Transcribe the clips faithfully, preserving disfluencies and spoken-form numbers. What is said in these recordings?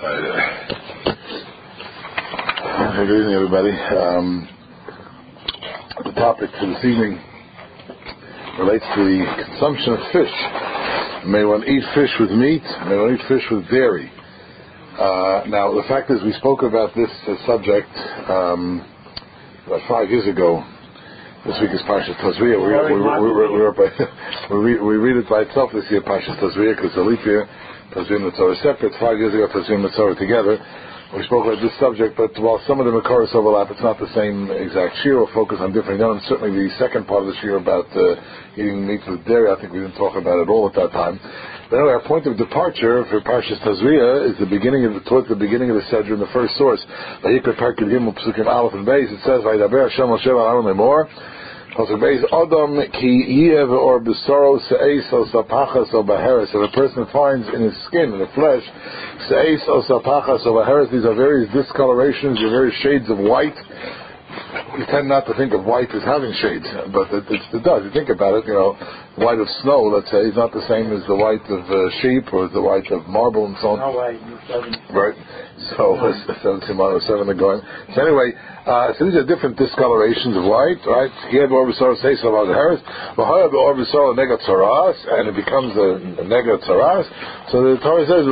Good evening, everybody. Um, the topic for this evening relates to the consumption of fish. May one eat fish with meat? May one eat fish with dairy? Uh, now, the fact is, we spoke about this uh, subject um, about five years ago. This week is Parshas Tazria. We, we, we, we, we, we, read, we read it by itself this year, Parshas Tazria, because the leap year, Tazria and Mitzvah are separate. Five years ago, Tazria and Mitzvah are together. We spoke about this subject, but while some of the Makaros overlap, it's not the same exact shir. We'll focus on different elements. Certainly the second part of the shir about uh, eating meat with dairy, I think we didn't talk about it at all at that time. But anyway, our point of departure for Parshas Tazria is the beginning of the, towards the beginning of the Sedra in the first source. Vayikra Parkid Gimel Psukim Aleph and Beis. It says, Vayidaber Hashem Moshe Aaron Lemor. Pasuk Beis, Adam ki yev or besoro se'es o sapachas o baheres. If a person finds in his skin, in the flesh, se'es o sapachas o baheres, these are various discolorations, they're various shades of white. We tend not to think of white as having shades, but it, it, it does. You think about it, you know, white of snow, let's say, is not the same as the white of uh, sheep or the white of marble and so on. No white, right. So, seventeen or seven are going. So anyway, uh, so these are different discolorations of white, right? Here, the Orbisor says about the Harris, and it becomes a, a Negat Saras. So the Torah says,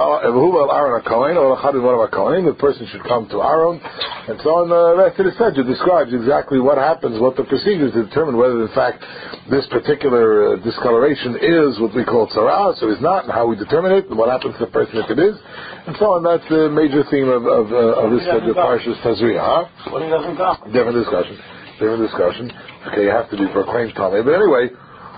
the person should come to Aaron, and so on. The rest of the Sedra describes exactly what happens, what the procedures to determine whether, in fact, this particular uh, discoloration is what we call Saras or is not, and how we determine it, and what happens to the person if it is, and so on. That's the major theme of, of, uh, of this uh, Parshas Tazria, huh? What he doesn't go? Different discussion. Different discussion. Okay, you have to be proclaimed Tomei. But anyway,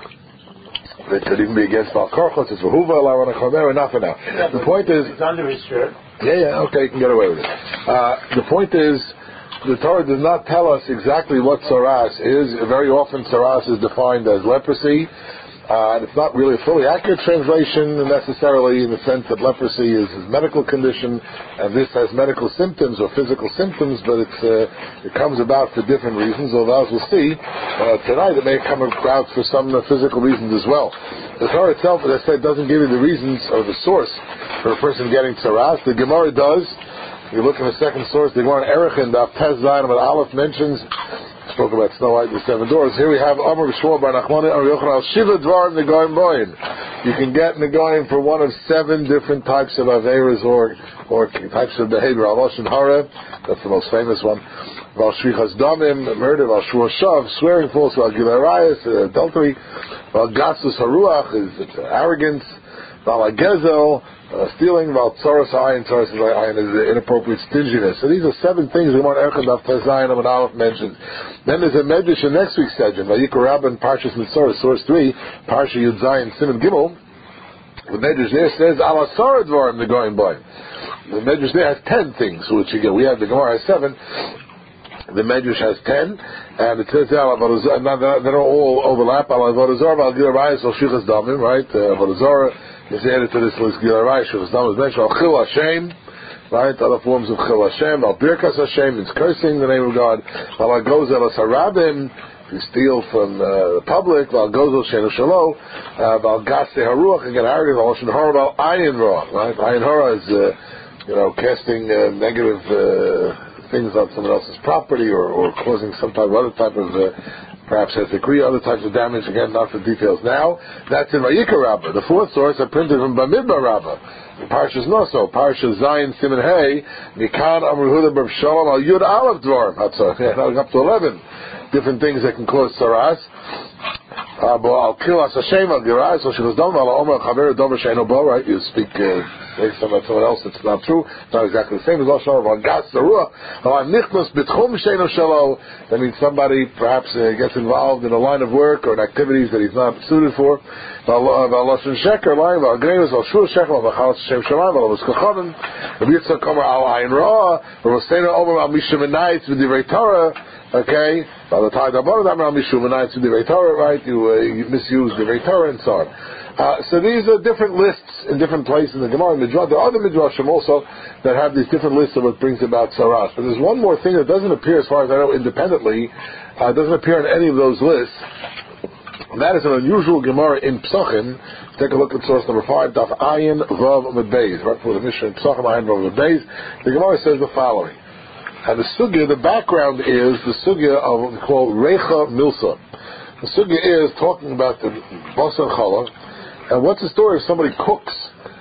it could even be against Val Korchos, it's Vahuva, Laron Achomer, enough for now. Yeah, the point is... It's under his shirt. Yeah, yeah, okay, you can get away with it. Uh, the point is, the Torah does not tell us exactly what Saras is. Very often Saras is defined as leprosy. Uh, and it's not really a fully accurate translation necessarily, in the sense that leprosy is a medical condition, and this has medical symptoms or physical symptoms, but it's, uh, it comes about for different reasons, although as we'll see uh, tonight, it may come about for some uh, physical reasons as well. The Torah itself, as I said, doesn't give you the reasons or the source for a person getting tzaras. The Gemara does. You look in the second source, the Gemara in Erechin, the Pez Zayin, but Aleph mentions, spoke about Snow White and the Seven Doors. Here we have Amar B'Shmuel Bar Nachmani Ar Yochanan Shiva Dvarim Negoim Boim. You can get Negoim for one of seven different types of Averas or or types of behavior. Al Lashon Hara, that's the most famous one. Val Shvichas Damim, murder. Val Shvur Shav, swearing false. Val Gilei Arayos, adultery. Val Gasus Haruach is arrogance. Val Agezel, Uh, stealing, about Tzoros Ayin, Tzoros Ayin is inappropriate stinginess. So these are seven things we want Echad of Tezayin and Aleph mentioned. Then there's a Medrash in next week's session, Vayikra Rabban Parshas Mitzvah, source three, Parsha Yud Zayin Siman Gimel. The Medrash there says Al Asara Dvarim Negoim Boim. The Medrash there has ten things, which you get. We have the Gemara has seven. The Medrash has ten, and it says Al Avodah. They don't all overlap. Al Avodah Zarah, Al Gilei Arayos, Al Shvichas Damim, right? Avodah Zarah is added to this list. Gilei Arayos, Shvichas Damim is mentioned. Al Chil Hashem, right? Other forms of Chil Hashem. Al Birkas Hashem, it's cursing the name of God. Al Agozel Asarabim, if you steal from uh, the public. Al Gozel Shenu Shalo. Al Gasse Haruach, again, arrogant. Al Lashon Hara, Al Ayin Ra, right? Ayin Hara is, uh, you know, casting uh, negative uh, things on someone else's property, or, or causing some type of other type of, uh, perhaps has degree, other types of damage. Again, not for details now. That's in Vayikra Rabbah. The fourth source I printed from Bamidbar Rabbah. Parshas Noso, Parshas Zayin Siman Hey, Nikan Amr Huda Bar Shalom Al Yud Aleph Dvarim. That's uh, up to eleven different things that can cause saras. Al Kil As Hashem Al Girai, so she goes down. Al Omer Chaver Dover Sheino Bo. Right, you speak uh, based on someone else. It's not true. It's not exactly the same as Lashon Al Gas Zaruah. Al Nichnos B'Tchum Sheino Shalo. That means somebody perhaps uh, gets involved in a line of work or in activities that he's not suited for. Al Lashon Sheker Line. Al Greimus Al Shur Sheker Al V'Chalas Hashem Shalim Al V'Skachonim. Al Yitzchak Omer Al Ayin Ra. Al Rosena Omer Al Mishum Enayitz V'Divrei Torah. Okay, by the time right, you, uh, you misuse the Torah and so on. Uh, so these are different lists in different places in the Gemara and Midrash. There are other Midrashim also that have these different lists of what brings about saras. But there's one more thing that doesn't appear, as far as I know, independently. Uh, doesn't appear in any of those lists. And that is an unusual Gemara in Psachim. Take a look at source number five, Daf Ayin Vav Amud Beis, right before the Mishnah in Psachim Ayin Vav Amud Beis. The Gemara says the following. And the sugya, the background is the sugya of what we call Reicha Milsa. The sugya is talking about the basar challah, and what's the story if somebody cooks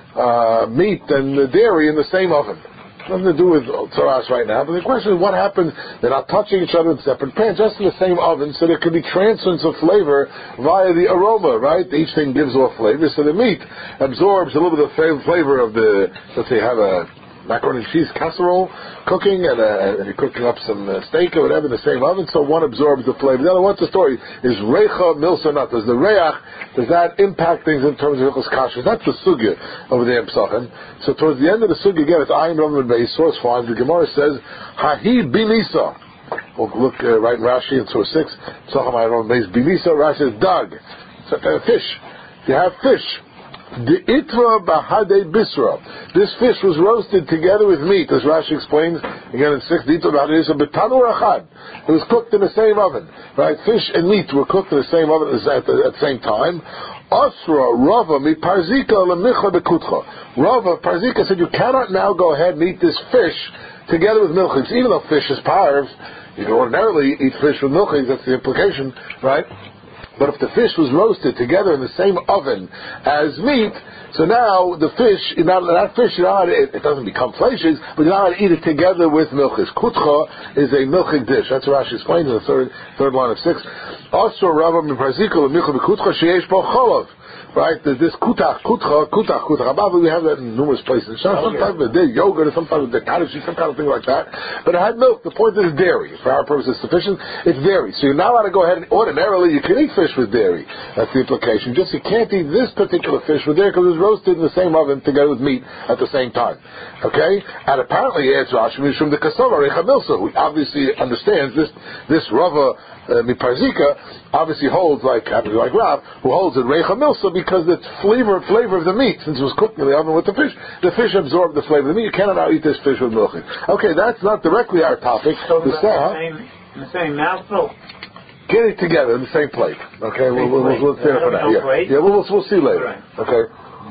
uh, meat and the dairy in the same oven? Nothing to do with tzaras right now, but the question is what happens, they're not touching each other in separate pans, just in the same oven, so there could be transference of flavor via the aroma, right? Each thing gives off flavor, so the meat absorbs a little bit of the flavor of the, let's say, have a macaroni and cheese casserole cooking, and, uh, and you're cooking up some uh, steak or whatever in the same oven, so one absorbs the flavor. The other, what's the story? Is reicha milsa not? Does the reach, does that impact things in terms of hilchos kashrus? That's the sugya over there in Psachim. So towards the end of the sugya, again, it's Ayin Rav Amud Beis, source five, the Gemara says, Hahi binisa. We'll look uh, right in Rashi in source six, Psachim Ayin Rav Amud Beis, binisa, Rashi says, dag. It's like a fish. You have fish. The itra bahade bisra. This fish was roasted together with meat, as Rashi explains again in six. The itra bahade bisra betanur achad. It was cooked in the same oven, right? Fish and meat were cooked in the same oven at the, at the same time. Asra Rava mi parzika lemicha bekutcha. Rava parzika said you cannot now go ahead and eat this fish together with milchiks, even though fish is parv. You can ordinarily eat fish with milchiks. That's the implication, right? But if the fish was roasted together in the same oven as meat, so now the fish, you know, that fish, you know, it, it doesn't become fleishes, but you know how to eat it together with milchis. Kutcha is a milchik dish. That's what Rashi explains in the third third line of six. Also, Rabba Miprazikal Michal Bekutcha Sheyesh Bo Cholov. Right? There's this kutach, kutcha, kutach, kutach. We have that in numerous places. Sometimes with yogurt, or sometimes with kadashi, some kind of thing like that. But it had milk. The point is dairy. For our purposes, sufficient. It's dairy. So you're not allowed to go ahead and ordinarily you can eat fish with dairy. That's the implication. Just you can't eat this particular fish with dairy because it was roasted in the same oven together with meat at the same time. Okay? And apparently, it's Rashi from the kasova recha milsa, who obviously understands this. This Rava uh, Miparzika obviously holds like like Rav, who holds it recha milsa because the flavor flavor of the meat, since it was cooked in the oven with the fish, the fish absorbed the flavor of the meat. You cannot now eat this fish with milk. Okay, that's not directly our topic. So the, the, huh? same, the same mouthful. Get it together in the same plate. Okay, Same we'll, we'll, plate. we'll, we'll for now. Yeah, plate. yeah, we'll, we'll see later. Right. Okay.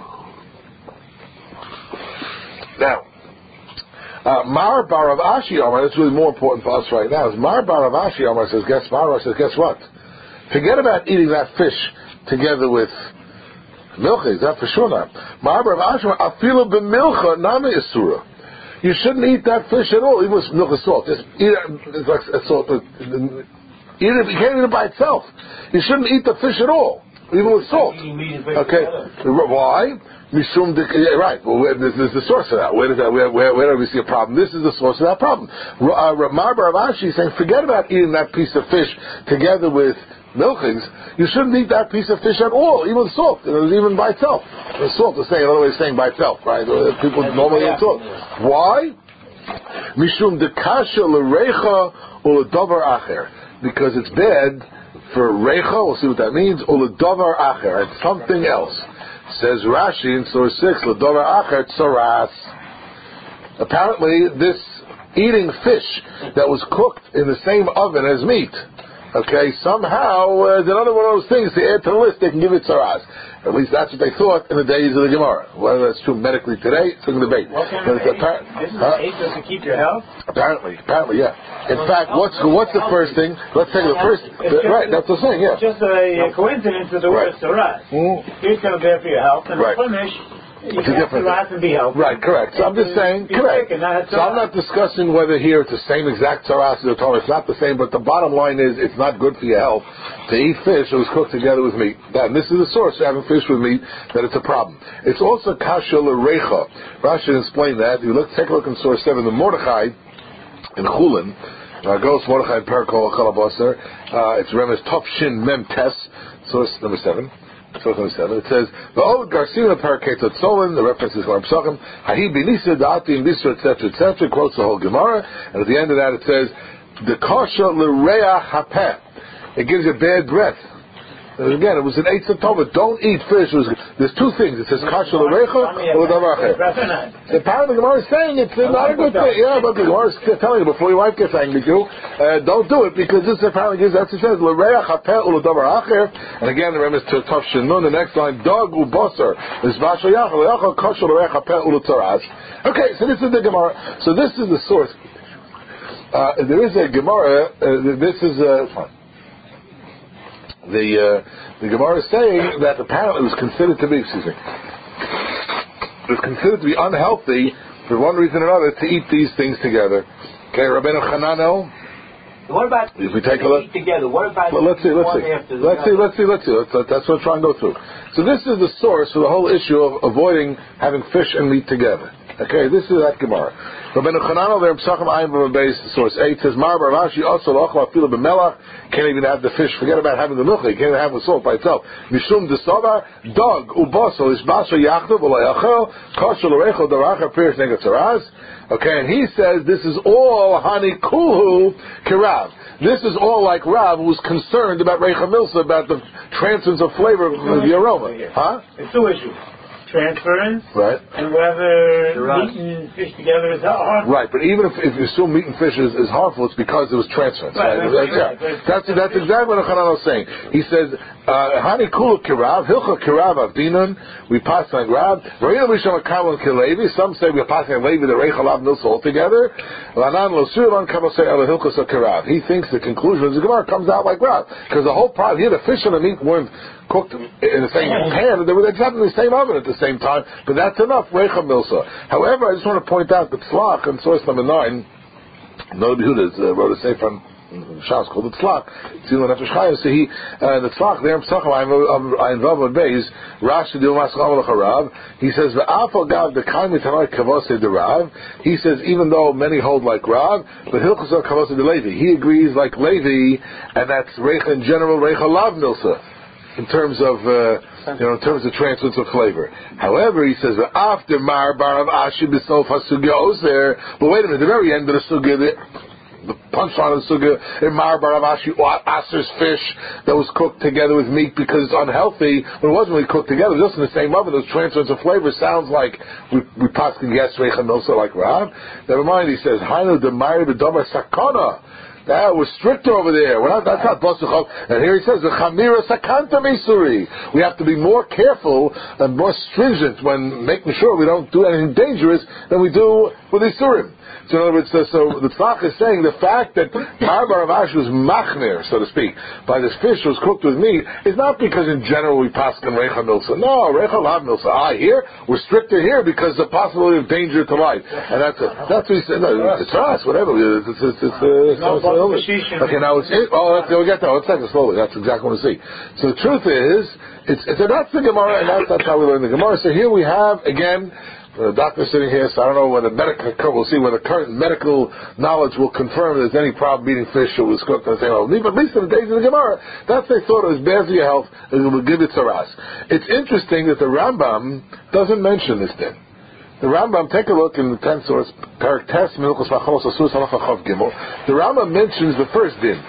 Now, uh, Mar Bar of Ashi Omar, that's really more important for us right now, is Mar Bar of Ashi Omar says, guess Mar says, guess what? Forget about eating that fish together with milchis, that for sure not. Mar Bar of Ashi Omar, afilu b'milcha nami isura. You shouldn't eat that fish at all, even with milk and salt. Just eat it, it's like a salt, eat it, you can't eat it by itself. You shouldn't eat the fish at all, even with salt. Okay, why? Mishum de, yeah, right. Well, where, this is the source of that. Where does that? Where, where, where do we see a problem? This is the source of that problem. Ramar Bar Avashi is saying, forget about eating that piece of fish together with milchings. You shouldn't eat that piece of fish at all, even with salt. It was even by itself. The salt is saying, another way of saying by itself, right? People normally eat salt. Why? Mishum de kasha l'reicha u'ledavar acher, because it's bad for reicha. We'll see what that means. U'ledavar acher, it's something else. Says Rashi in source six, L'dover acher tzaras. Apparently, this eating fish that was cooked in the same oven as meat, okay, somehow uh, is another one of those things to add to the list. They can give it tzaras. At least that's what they thought in the days of the Gemara. Whether that's true medically today, it's a debate. What kind but of it's appar- this is huh? eight to keep your health? Apparently, apparently, yeah. In fact, what's what's the first thing? Let's take the first. The, right, that's the thing. Yeah. It's just a coincidence that the word Right. tzaras. Mm-hmm. Here's going to be for your health, and Right. finish. You It's a have different tzaras and be healthy. Right, correct. So I'm just saying, Be correct. sick and not have So I'm tzaras. not discussing whether here it's the same exact tzaras as the Torah. It's not the same, but the bottom line is it's not good for your health to eat fish that was cooked together with meat. That, and this is the source of having fish with meat, that it's a problem. It's also kasha l'reicha. Rashi explained that. You look, take a look in source seven, the Mordechai in Chulin, uh, goes Mordechai Perkol Chalabaser. Uh, it's Remes Tov Shin Mem Tes, source number seven. Source number seven. It says the old Garcina Paraketot Solon. The reference is going Psachim. Hahi Benisa Da'ati Bisra et cetera et cetera. Quotes the whole Gemara, and at the end of that it says the kasha l'reah hapeh. It gives you bad breath. Again, it was an Eitz Tova. Don't eat fish. It was, there's two things. It says Kasher L'Reicha or L'Davar Acher. Apparently, the Gemara is saying it's not a good thing. Yeah, but the Gemara is telling you before your wife gets angry with you, uh, don't do it because this apparently gives. That's what it says. L'Reach Hapeh U'L'Davar Acher. And again, the remember to Tav Shin Nun. The next line, Dog U'Basar. This Vasha Yachal Yachal Kasher L'Reach Hapeh U'Tzaras. Okay, so this is the Gemara. So this is the source. Uh, there is a Gemara. Uh, this is uh, fine. The uh, the Gemara is saying that apparently it was considered to be, excuse me, it was considered to be unhealthy for one reason or another to eat these things together. Okay, Rabbeinu Hananel. What about if we take a look together? What about well, let's see, let's see, let's see, let's see, let's see. Let's, that's what I'm trying to go through. So this is the source for the whole issue of avoiding having fish and meat together. Okay, this is that Gemara. Rabbeinu Hananel there, Psachim Ayin B'Beis, source eight says, Mar Bar Rashi also lochla afilu b'melach. Can't even have the fish. Forget about having the milcha. You can't even have the salt by itself. Mishum desavar dog ubasol ishbasha yachdav ulayachel kosher l'reichel daracha pirish negat tzaraz. Okay, and he says this is all hani kulhu kirav. This is all like Rav, who was concerned about reicha milsa, about the transference of flavor of the aroma. Huh? It's two issues. Transference, right, and whether meat and fish together is harmful. Right, but even if, if you assume meat and fish is, is harmful, it's because it was transference. Right, right? That's, yeah. that's, that's, that's exactly what Hanan was saying. He says, Hani kula kirav, hilcha kirav avdinan, we pass on Rav, Marina Misham Akamal Kilevi, some say we're passing on Levi, the Reichalav Milsa altogether, Lanan Losur, Lan Kamal say Ela Hilcha Kirav. He thinks the conclusion of the Gemara comes out like Rav, because the whole problem here, the fish and the meat weren't cooked in the same pan, they were exactly in the same oven at the same time, but that's enough, Reicha Milsa. However, I just want to point out that Tzlach, in source number nine, Noah Behuda uh, wrote a sefer on Shabbos called the Tzlach, Tzilon Nefesh Chayim, so he, uh, the Tzlach, there in Psachim, Ayin Vav on Beis, Rashi Dil Maskal L'Charav, he says, V'afal Gav D'Kaim Mitanoi Kavose D'Rav, he says, even though many hold like Rav, but Hilchos Kavose D'Levi, he agrees like Levi, and that's Reicha in general, Reicha Lav Milsa, in terms of, uh, you know, in terms of transference of flavor. However, he says, after Mar Barav Ashi B'Sof HaSugya Ozer, but wait a minute, the very end of the Sugya, the, the punchline of the Sugya, in Mar Barav Ashi Aser's fish that was cooked together with meat because it's unhealthy, but it wasn't really cooked together, just in the same oven, those transference of flavor sounds like we, we possibly guess Reicha Milsa like Rav. Never mind, he says, Hainu Demari B'Doma Sakana. That was stricter over there. We're not, that's not Basuchov. And here he says, the Chamira Sakanta Mesuri. We have to be more careful and more stringent when making sure we don't do anything dangerous than we do with Isurim. So in other words, so, so the Tzlach is saying the fact that Mar Barav Ashi was machner, so to speak, by this fish was cooked with meat, is not because in general we pass on Reicha Milsa. No, Reicha Lav Milsa. Ah, here, we're stricter here because the possibility of danger to life. And that's it. That's what he said. No, it's us, whatever. It's, it's, it's, it's, uh, no, okay, now it's it. Oh, that's, we'll get that. Let's take it slowly. That's exactly what we see. So the truth is, it's, it's that's the Gemara, and that's, that's how we learn the Gemara. So here we have, again, the doctor sitting here, so I don't know whether medical, we'll see whether current medical knowledge will confirm there's any problem eating fish that was cooked on the same oven. But at least in the days of the Gemara, that's they thought it was bad for your health, it will give it tzaras. It's interesting that the Rambam doesn't mention this din. The Rambam, take a look in the tenth source, Parak Tes, Milchos Machalos Asus Halacha Chav Gimel. The Rambam mentions the first din.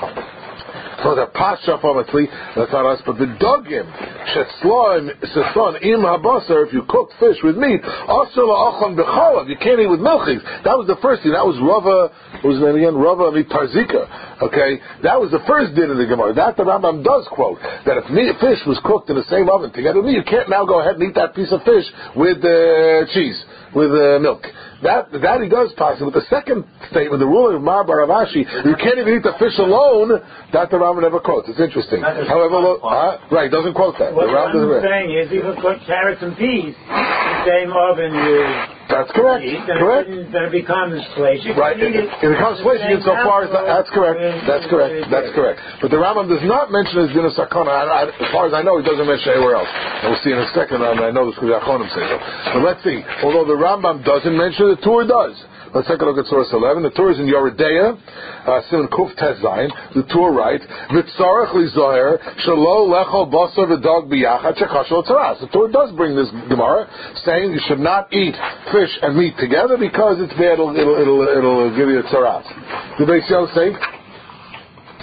So the pasha famatli, that's not us, but the dogim shetzloim seson im habasar. If you cook fish with meat, also la'achon b'chalav, you can't eat with milchigs. That was the first thing. That was Rava. What was his name again? Rava Tarzika. Okay, that was the first din of the Gemara. That the Rambam does quote that if meat, fish was cooked in the same oven together with meat, you can't now go ahead and eat that piece of fish with uh, cheese, with uh, milk. That that he does pass. But the second statement, the ruling of Mar Barav Ashi, you can't even eat the fish alone. That the Rambam never quotes. It's interesting. However, uh, right, doesn't quote that. What the Rambam I'm saying is, you can cook carrots and peas in the same oven with. That's correct. Meat, correct. It, then it becomes place. You right. It, it, it becomes place insofar as that, that's correct. That's correct. That's correct. But the Rambam does not mention his din of sakana. I, I, as far as I know, he doesn't mention anywhere else. And we'll see in a second. I, mean, I know this because Achonim say so. But let's see. Although the Rambam doesn't mention, the Torah does. Let's take a look at source eleven. The Torah is in Yoredeya, uh, Simon Kuf Tes Zayin. The Torah writes, "V'tzarech li zoher shelo lechol basar v'dog biyachad shekashol tzaras." The Torah does bring this Gemara, saying you should not eat fish and meat together because it's bad. It'll it'll it'll, it'll give you a tzaras. The Beis Yosef say,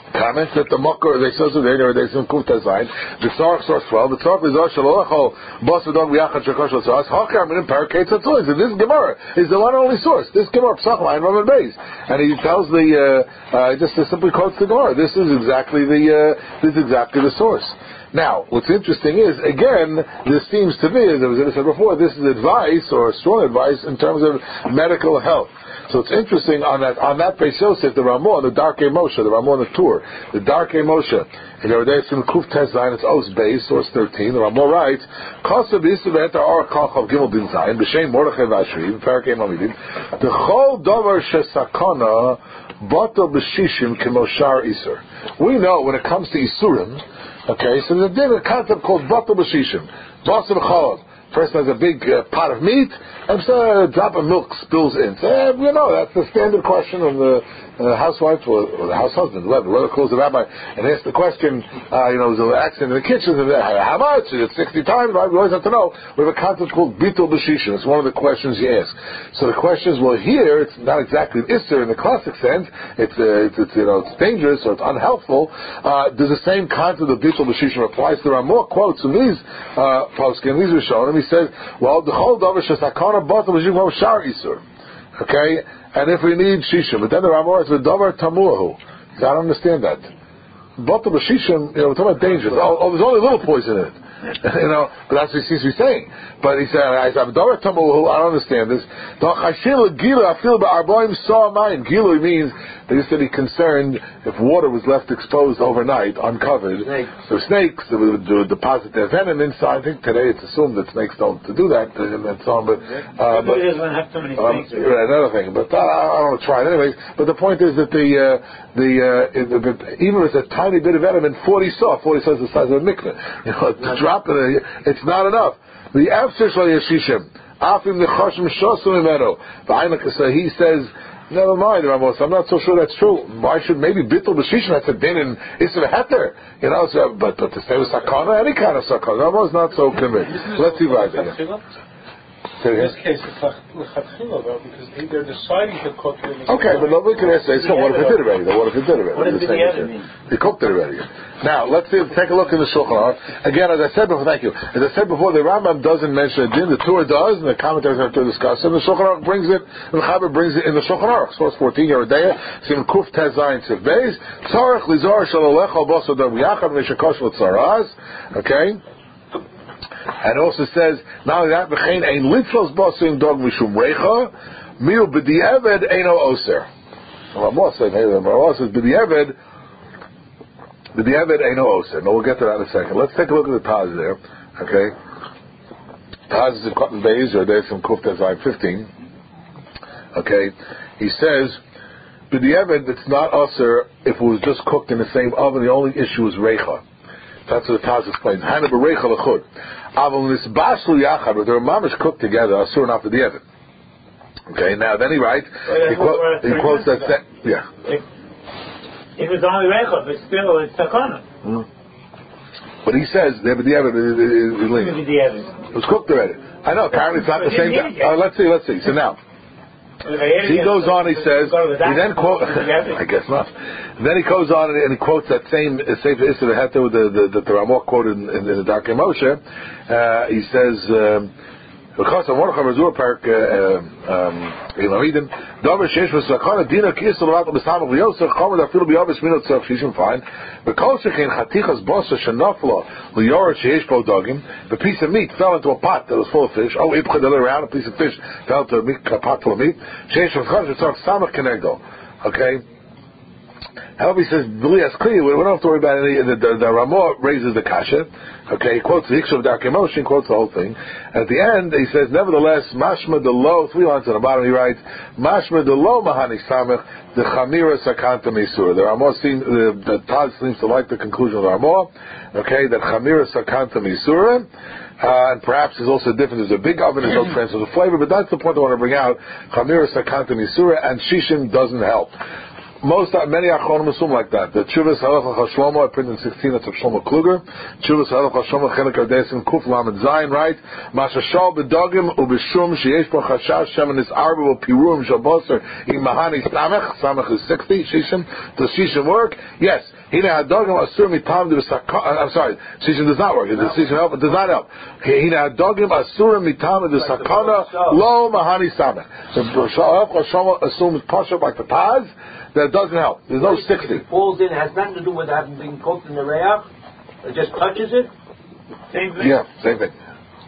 Comments that the Makor, they says there, they say Kuf Tezayin, the Tzarech source twelve, the Tzarech is Ashal Olechol, Bas V'Dog V'Yachad Shekosh L'Tzaras, Hakar Minim Parakei Tzatzois, and this Gemara is the one only source. This Gemara, Psach Lain Raman Beis. And he tells the, uh, uh, just simply quotes the Gemara. This is exactly the, uh, this is exactly the source. Now, what's interesting is, again, this seems to be, as I said before, this is advice, or strong advice, in terms of medical health. So it's interesting, on that on that Beis Yosef, the Ramah, the Darkei Moshe, the Ramah on the Tur, the Darkei Moshe, and there are some Kuf Tes Zayin, it's Os Beis, source thirteen, the Ramah writes, Kosa B'Yisrael V'Etar Ar Kalchav Gimel Din Zayin, B'Shem Mordechai V'Ashri, Parakei Mamidim, the Chol Dover Shesakana, Bato B'Shishim K'Moshar Isur. We know, when it comes to Isurim, okay, so there's a concept called Bato B'Shishim, Bato B'Chalav. Person has a big uh, pot of meat, and so a drop of milk spills in. So, uh, you know, that's the standard question of the uh, housewife or, or the house husband, whoever, whoever calls the rabbi and asks the question, uh, you know, there's an accident in the kitchen, and, uh, how much? It's sixty times, right? We always have to know. We have a concept called Bitul B'Shishin. It's one of the questions you ask. So the question is, well, here, it's not exactly an Isser in the classic sense. It's, uh, it's, it's, you know, it's dangerous, or it's unhelpful. Uh, does the same concept of Bitul B'Shishin applies to? There are more quotes from these uh, poskim, these are shown, and he says, well, the whole Dover Shesakana Batal B'Shishim Shar Isur. Okay? And if we need Shishim, but then the Ramah is with Dover Tamuahu. So I don't understand that. Batal B'Shishim, you know, we're talking about dangerous. Oh, oh, there's only a little poison in it. You know, but that's what he seems to be saying. But he said, I said, Dover Tamuahu, I don't understand this. Gilu means, they said he concerned if water was left exposed overnight, uncovered, snakes. So snakes they would, would deposit their venom inside. I think today it's assumed that snakes don't do that, and so on. But, uh, but it doesn't have too many um, snakes. Another thing, but uh, I don't want to try it anyways. But the point is that the uh, the, uh, the, the even if it's a tiny bit of venom in forty saw, forty saw is the size of a mikveh. You know, to drop it, it's not enough. The Afsir Shal Yeshishim, Afim Nechashim Shosum Imeno. So he says, never mind, Ramos, I'm not so sure that's true. Why should maybe Bittul B'Shishim, that's a din in Isra Heter? You know, so, but, but to say with Sakana, any kind of Sakana, Ramos not so convinced. Let's see right there. In this case, it's L'Chatchila, though, because they're deciding to cook it. Okay, but nobody can say, so what if it did already? What if it did already? What does the mean? He cooked it already. Now, let's see, take a look in the Shulchan Aruch. Again, as I said before, thank you. As I said before, the Rambam doesn't mention it, the Torah does, and the commentaries have to discuss it, and the Shulchan Aruch brings it, and the Chaber brings it in the Shulchan Aruch. Source fourteen, Yeridea, Sim Kuf Tez Zayin Siv Beis, Tzarech Lizor Shalolech Al Boso Dov Yachad Meshakosh L'Tzaraz, okay? And it also says, not only that, B'chein ein litzlos bosim dog mishum recha, miu b'di'eved eino oser. Ramah said, hey, Ramah says, b'di'eved, b'di'eved eino oser. Now we'll get to that in a second. Let's take a look at the Taz there, okay? Taz is in Cotton Bays, or there's some Kuf Tezayin fifteen, okay? He says, b'di'eved, it's not oser if it was just cooked in the same oven, the only issue is recha. That's what the Taz explains. Hana b'recha l'chud. Aval nisbaslu yachad, but they're mamish cooked together, asur not for the evan. Okay, now then he writes, well, he, quote, he quotes that, that yeah. If, if it's only recha, but still it's sakana. Mm-hmm. But he says, the evan is lean. It was cooked already. I know, apparently it's not the same. Uh, let's see, let's see. So now, he goes on, he says, he then quotes, I guess not. And then he goes on and he quotes that same Sefer Isra Heter that the, the, the Ramah quoted in, in, in the Darkei Moshe. Uh, he says, because of Mordechai Razur Park, Elamidin, Dover Shesh was Sakana Dina Kisel Rat B'Samach V'Yosef Chomer Dafilu B'Yavis Minot Tzach Shishim fine. Because Shechein Chatichas Bosa Shenafla L'Yorah Sheyesh Po Dogim, the piece of meat fell into a pot that was full of fish. Oh, Ipcha Delir around a piece of fish fell into a, meat, a pot full of meat. Sheyesh V'Chaz Tzach Samach Kenegdo. Okay. However, he says, B'lias Kli, we don't have to worry about any, the, the, the Ramah raises the kasha, okay, he quotes the Hikshav Darkei Moshe, quotes the whole thing, and at the end, he says, nevertheless, Mashma de lo, three lines on the bottom, he writes, Mashma de lo mahani samech, the Chamira sakanta misur. The Ramah seems, the, the Taz seems to like the conclusion of the Ramah, okay, that Chamira sakanta misura, Uh, and perhaps there's also a difference. There's a big oven, there's no transfer of flavor, but that's the point I want to bring out. Chamira sakanta misura, and Shishim doesn't help. Most, many Achronim assume like that. The Chuvas Halacha Shlomo, I printed in sixteen, that's of Shlomo Kluger. Chuvas Halacha Shlomo Chelik Ardesim Kuf Lamed Zayin, right? Masha Shal B'Dogim U'B'Shum Sheyesh Po Chashash Shemen Is Arba U'Piruim Shaboser Imahani Samech. Samech is sixty, Shishim. Does Shishim work? Yes. Hina hadogim asur mitam de sakana. I'm sorry, Shishim does not work. The Shishim help, it does not help. Hina hadogim asur mitam de sakana lo mahani sameh. So Shalach or Shama assumes pasha like the Taz. That doesn't help. There's no sixty. It falls in. It has nothing to do with having been cooked in the reach. It just touches it. Same thing. Yeah, same thing.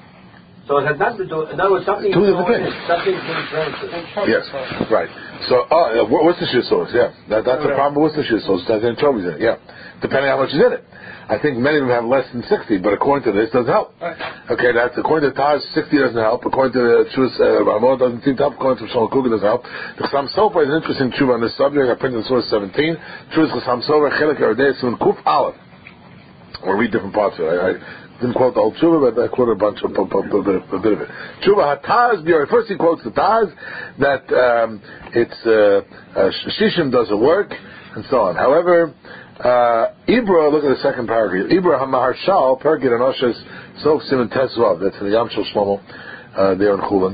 So it has nothing to do. In other words, something. Two different things. Something's being transferred. Yes, right. So, uh, what's the shir source? Yeah, that, that's the problem. What's the shir source? That's in trouble in it. Yeah, depending on how much is in it. I think many of them have less than sixty, but according to this, doesn't help. Okay, that's according to Taz, sixty doesn't help. According to the Chus uh, Ramon, doesn't seem to help. According to Shlomo Kuga, doesn't help. The Chassam Sofer is an interesting tshuva on this subject. I printed in source seventeen. Chus Chassam Sofer Chelik Yardei Sun Kuf Aleph. We'll read different parts of it. I, I didn't quote the whole tshuva, but I quoted a bunch of a, a, a, a bit of it. Tshuva HaTaz B'Yor. First, he quotes the Taz that um, it's uh, uh, Shishim doesn't work and so on. However. Uh, Ibra, look at the second paragraph. Ibra HaMaharshal, Pergid Anoshes, Sof Simon Tesvav, that's in the Yam Shel Shlomo, uh, there in Chulin.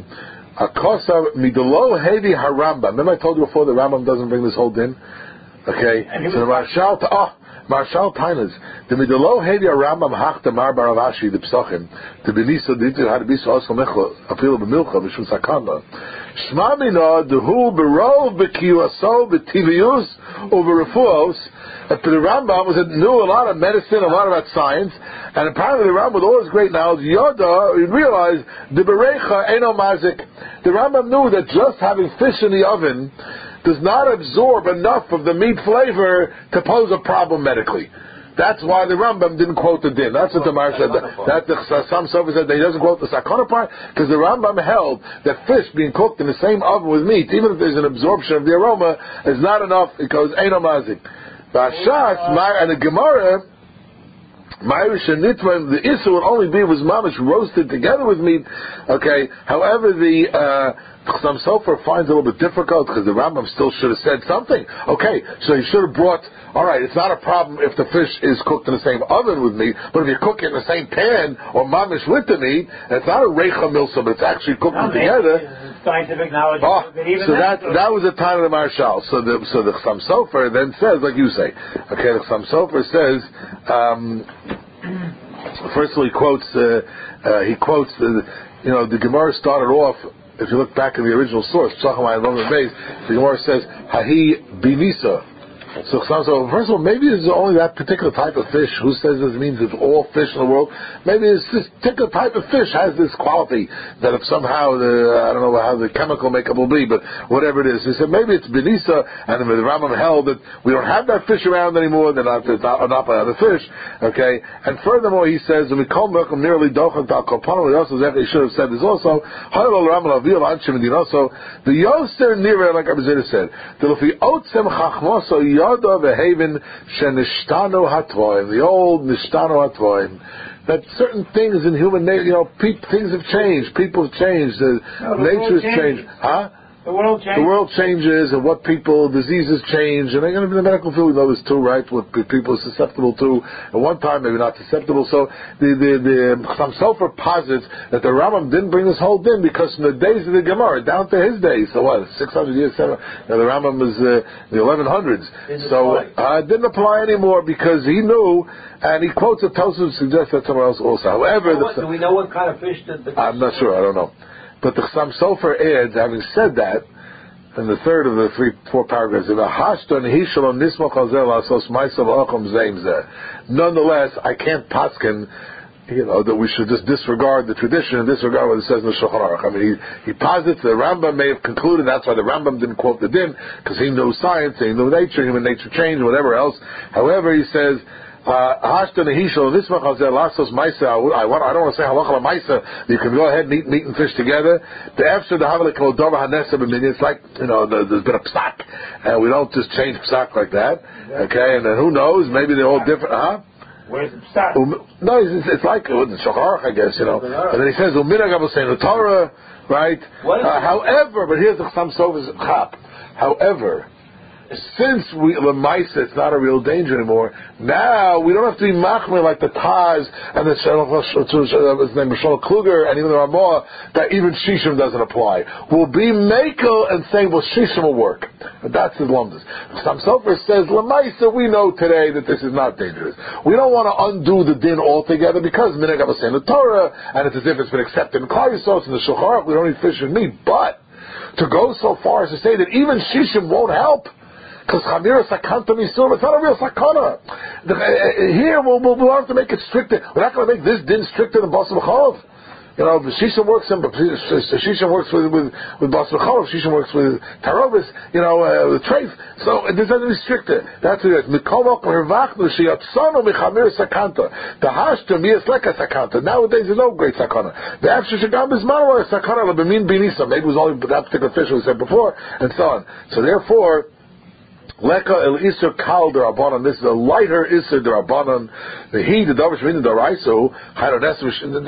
Akosa Midolo Hevi HaRambam. Remember I told you before the Rambam doesn't bring this whole din? Okay, so the Maharshal, oh, Marshal Tainas, the Midolo Hevi HaRambam Hachta Mar Baravashi, the Psachim, the Benisa, the Itir Hadabiso Osel Mechla, Apilo B'Milcha, Mishum Sakanda. Shma Mina, Dehu Berov B'Kiyuaso, B'Tivius, over Refuos. Uh, the Rambam was, knew a lot of medicine, a lot about science, and apparently the Rambam, with all his great knowledge, Yoda, he realized, the Berecha Eno Mazik. The Rambam knew that just having fish in the oven does not absorb enough of the meat flavor to pose a problem medically. That's why the Rambam didn't quote the din. That's what the Mar said. That, that the Chassam Sofer said that he doesn't quote the Sakana part, because the Rambam held that fish being cooked in the same oven with meat, even if there's an absorption of the aroma, is not enough, because Eno Mazik. Bashas, and the Gemara, Ma'irish and Nitman, the Issa would only be was mamish roasted together with meat. Okay. However, the uh, Chassam Sofer finds it a little bit difficult because the Rambam still should have said something. Okay, so he should have brought. All right, it's not a problem if the fish is cooked in the same oven with meat, but if you cook it in the same pan or mamish with the meat, it's not a reicha milsa, but it's actually cooked no, together. Scientific knowledge. Oh, even so that that was the time of the Marshal. So the so the Chassam Sofer then says, like you say, okay, the Chassam Sofer says. Um, first of all, he quotes. Uh, uh, he quotes. Uh, you know, the Gemara started off. If you look back in the original source, Psachim Ayin Lomim Beis, the Gemara says, Hahi Binisa. So, so, first of all, maybe it's only that particular type of fish. Who says this means it's all fish in the world? Maybe it's this particular type of fish has this quality that if somehow the, I don't know how the chemical makeup will be, but whatever it is. He said maybe it's Benisa, and the Rambam held that we don't have that fish around anymore, they're not, they're not, not by other fish. Okay? And furthermore, he says, we call Merkum nearly Dochan Tal Kopano, he also he should have said this also, so the Yoster Nira, like Abizina said, the Lufi Otsem Chachmoso the old Nishtano Hatvoim, that certain things in human nature, you know, pe- things have changed, people have changed, uh, no, nature has changed. Huh? The world changes. The world changes, and what people, diseases change, and they're going to be in the medical field, we know this too, right? What people are susceptible to. At one time, maybe not susceptible. So the the the Chassam Sofer posits that the Rambam didn't bring this whole din because from the days of the Gemara down to his days, so what, six hundred years, seven. Now the Rambam was uh, the eleven hundreds, so uh, it didn't apply anymore because he knew. And he quotes a Tosaf suggests that somewhere else also. However, what, the, do we know what kind of fish that the I'm not sure. I don't know. But the Chassam Sofer adds, having said that, in the third of the three, four paragraphs, nonetheless, I can't paskin, you know, that we should just disregard the tradition and disregard what it says in the Shulchan Aruch. I mean, he, he posits the Rambam may have concluded that's why the Rambam didn't quote the din, because he knew science, he knew nature, human nature change, whatever else. However, he says, Uh, I want, I don't want to say halacha l'maisa. You can go ahead and eat meat and fish together. The after the havalik kodova hanesa b'minyan. It's like, you know, the, there's been a psak, and we don't just change psak like that. Okay, and then who knows? Maybe they're all different. Huh? Where's the psak? Um, no, it's, it's like uh, the Shulchan Aruch, I guess. You know, and then he says uminag saying the Torah, right? Uh, however, but here's the Chassam Sofer's chap. However, since we Lemaisa, it's not a real danger anymore. Now we don't have to be machmir like the Taz and the his name Shlomo Kluger and even the Ramah that even Shishim doesn't apply. We'll be makel and saying, well, Shishim will work. That's his lumdus. Some Sofer says Lemaisa, we know today that this is not dangerous. We don't want to undo the din altogether because minhag avosei in the Torah, and it's as if it's been accepted in Klal Yisrael and the Shulchan Aruch. We don't eat fish and meat, but to go so far as to say that even Shishim won't help, because Chamira Sakanta Misur, it's not a real Sakana. Here, we'll, we'll, we'll have to make it stricter. We're not going to make this din stricter than Basar B'Chalav. You know, Shishim works in, Shishim works with, with, with Basar B'Chalav, Shishim works with Tarobis, you know, uh, with Treif. So, this doesn't be stricter. That's what it is. Mikovok Mervachnu Shiyatsano Michamir Sakanta. The Hashta Miyas Leka Sakanta. Nowadays, there's no great Sakana. The Afshir Shagam Bismano Sakana Labamin Binisa. Maybe it was only that particular fish we said before, and so on. So, therefore, Leka el Isser Kal Derabanan. This is a lighter Isser Derabanan. The he the Davish Min Daraiso Hayronesu.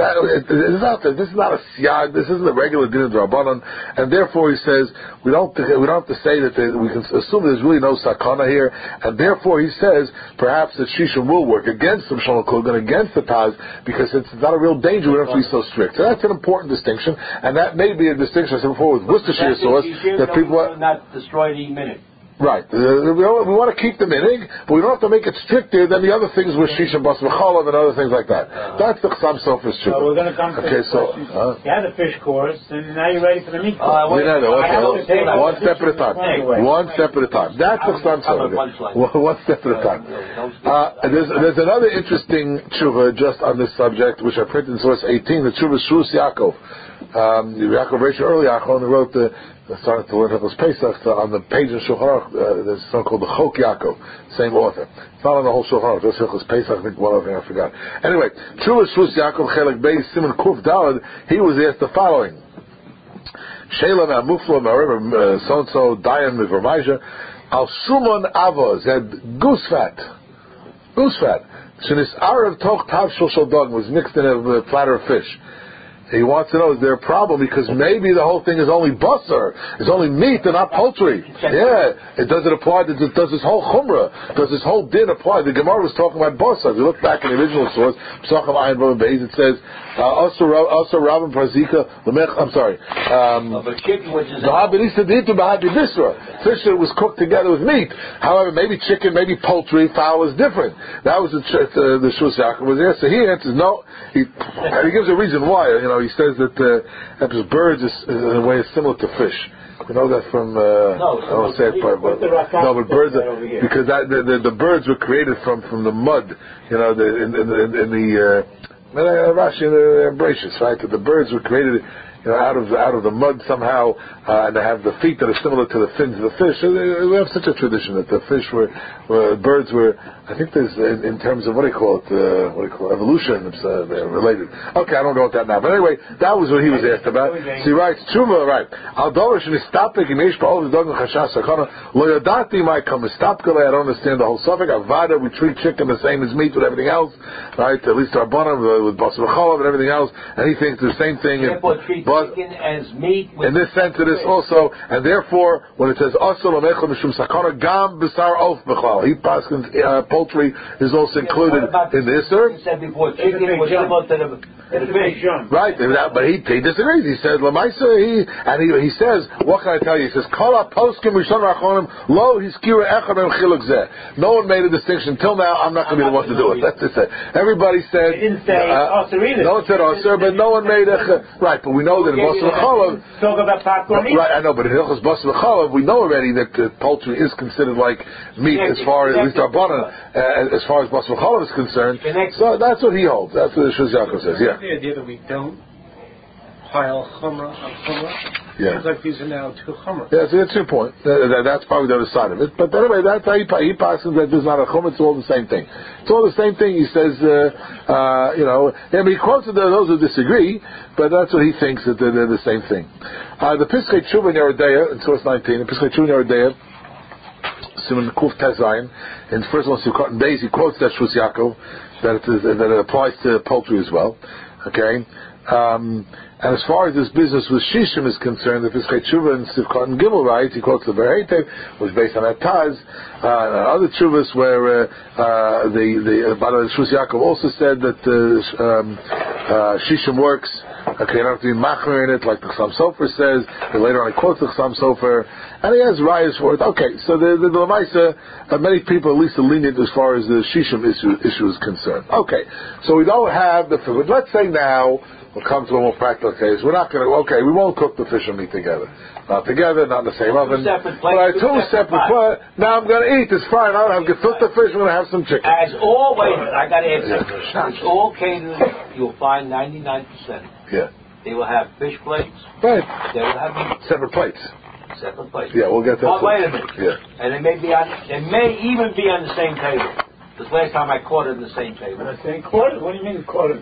This is not a siag. This isn't a regular din of Derabanan. And therefore, he says we don't we don't have to say that there, we can assume there's really no sakana here. And therefore, he says perhaps that Shishim will work against the Shlomo Kluger and against the Taz because it's not a real danger. We don't have to be so strict. So that's an important distinction, and that may be a distinction I said before with Worcestershire sauce that people will not destroy the minute. Right. Uh, we, we want to keep the minig, but we don't have to make it stricter than the other things with Shish and Bas V'Chalav and other things like that. Uh, That's the Chsam Sofer's truth. So we're going to come to okay, the so, uh, you had a fish course, and now you're ready for the meat course. Uh, wait, no, no, okay. One step at a time. Anyway. One step at a time. That's the Chsam Sofer. One step at a time. Uh, there's, there's another interesting tshuva just on this subject, which I printed in source eighteen, the tshuva Shus Yaakov. Um, Yaakov Rishon early Yaakov, and wrote the started to learn Hilchos Pesach uh, on the page of Shulchan Aruch. Uh, there's something called the Chok Yaakov, same author. It's not on the whole Shulchan Aruch, just Hilchos Pesach. I think one other thing I forgot. Anyway, Shuvah Shus Yaakov Chelik Beis Simon Kuf Dalad. He was asked the following: Sheila Ma'Mufla Ma'River so and so Dayan Mivermaja Al Shumon Avos had goose fat, goose fat. Shinis Arav Toch Tav Shul Dog was mixed in a platter of fish. He wants to know, is there a problem? Because maybe the whole thing is only basar. It's only meat and not poultry. Yeah. It does it apply, does, it, does this whole chumrah, does this whole din apply? The Gemara was talking about basar. If you look back in the original source, Pesachim Ayin Vav Beis, it says, also Rabban Parzika, I'm sorry. Um, fish that was cooked together with meat. However, maybe chicken, maybe poultry, fowl is different. That was the, uh, the Shus Yaakov was there. So he answers, no. He, he gives a reason why. You know, he says that uh, that birds is, is in a way is similar to fish. You know that from uh, no, I don't say it, but, but no, but birds are, because that, the, the the birds were created from, from the mud. You know, the, in, in, in, in the uh, Rashi and the Ambratius, right? That the birds were created, you know, out of out of the mud somehow, uh, and they have the feet that are similar to the fins of the fish. So they, we have such a tradition that the fish were, were birds were. I think there's in, in terms of what do you call it? Uh, what do you call it? Evolution? It's uh, they're related. Okay, I don't know what that now. But anyway, that was what he was asked about. So he writes, Tshuva, right? Al dorish nistapik imesh ba'ol v'dog v'chashash sakana lo yadati my come nistapkale. I don't understand the whole subject. Avada, we treat chicken the same as meat with everything else, right? At least our bonam with basar v'chalav and everything else. And he thinks the same thing. Therefore, treat chicken as meat. In this sense, it is also, and therefore, when it says asal l'mechel mishum sakana gam b'sar of b'chal, he paskins poultry is also included yeah, in this, sir. You said before, chicken was similar to the, to the fish. Right, but he, he disagrees. He says, Lamaisa, he, and he, he says, what can I tell you? He says, Kala poskim rishon rachonim lo hiskira echad em chiluk zeh. No one made a distinction. Till now, I'm not going to be the one to do it. That's it. Everybody said, they didn't say uh, Osir either. No one said Osir, but no one made a, right, but we know that in Basar V'Chalav, talk about popcorn meat. right, I know, but in Hilchos Basar V'Chalav, we know already that uh, poultry is considered like meat yeah, as far as, at least our bonnet, uh, as far as Basar V'Chalav is concerned. So that's what he holds. That's what the Shus Yaakov says, yeah. The idea that we don't pile chumrah on chumrah. Yeah. Seems like these are now two chumrah. Yeah, so that's your point. Uh, that's probably the other side of it. But anyway, that's how he, he passes that there's not a chumrah. It's all the same thing. It's all the same thing. He says, uh, uh, you know, I mean, he quotes it to those who disagree, but that's what he thinks, that they're, they're the same thing. Uh, the Piskei Tshuva in Yeridea, in source nineteen, the Piskei Tshuva in Yeridea, Simon Kuf Tezayin, in the first one, Sukkot and Beis, he quotes that Shus Yaakov, that it, is, that it applies to poultry as well. Okay? Um, and as far as this business with Shishim is concerned, the Pischei Tshuva and Sivkot and Gimel writes, he quotes the Berheitev, was based on that Taz, uh, and other Tshuvas where uh, uh, the the by the way, Shus Yaakov also said that uh, um, uh, Shishim works. Okay, you don't have to be machmer in it, like the Chassam Sofer says. And later on, he quotes the Chassam Sofer, and he has rayas for it. Okay, so the the, the Lamaisa, uh, many people at least are lenient as far as the Shishim issue issue is concerned. Okay, so we don't have the. But let's say now we'll come to a more practical case. We're not going to. Okay, we won't cook the fish and meat together. Not together, not in the same Two oven. separate But I plates, two two separate separate plates. Now I'm going to eat. It's fine. I don't have gefilte fish. I'm going to have some chicken. As always, I got to answer. It's all catered. You'll find ninety-nine percent. Yeah. They will have fish plates. Right. They will have meat. Separate plates. Separate plates. Yeah, we'll get that. Oh, wait a minute. Yeah. And they may be on. They may even be on the same table. This last time I caught it on the same table. The same quarter? What do you mean quarter?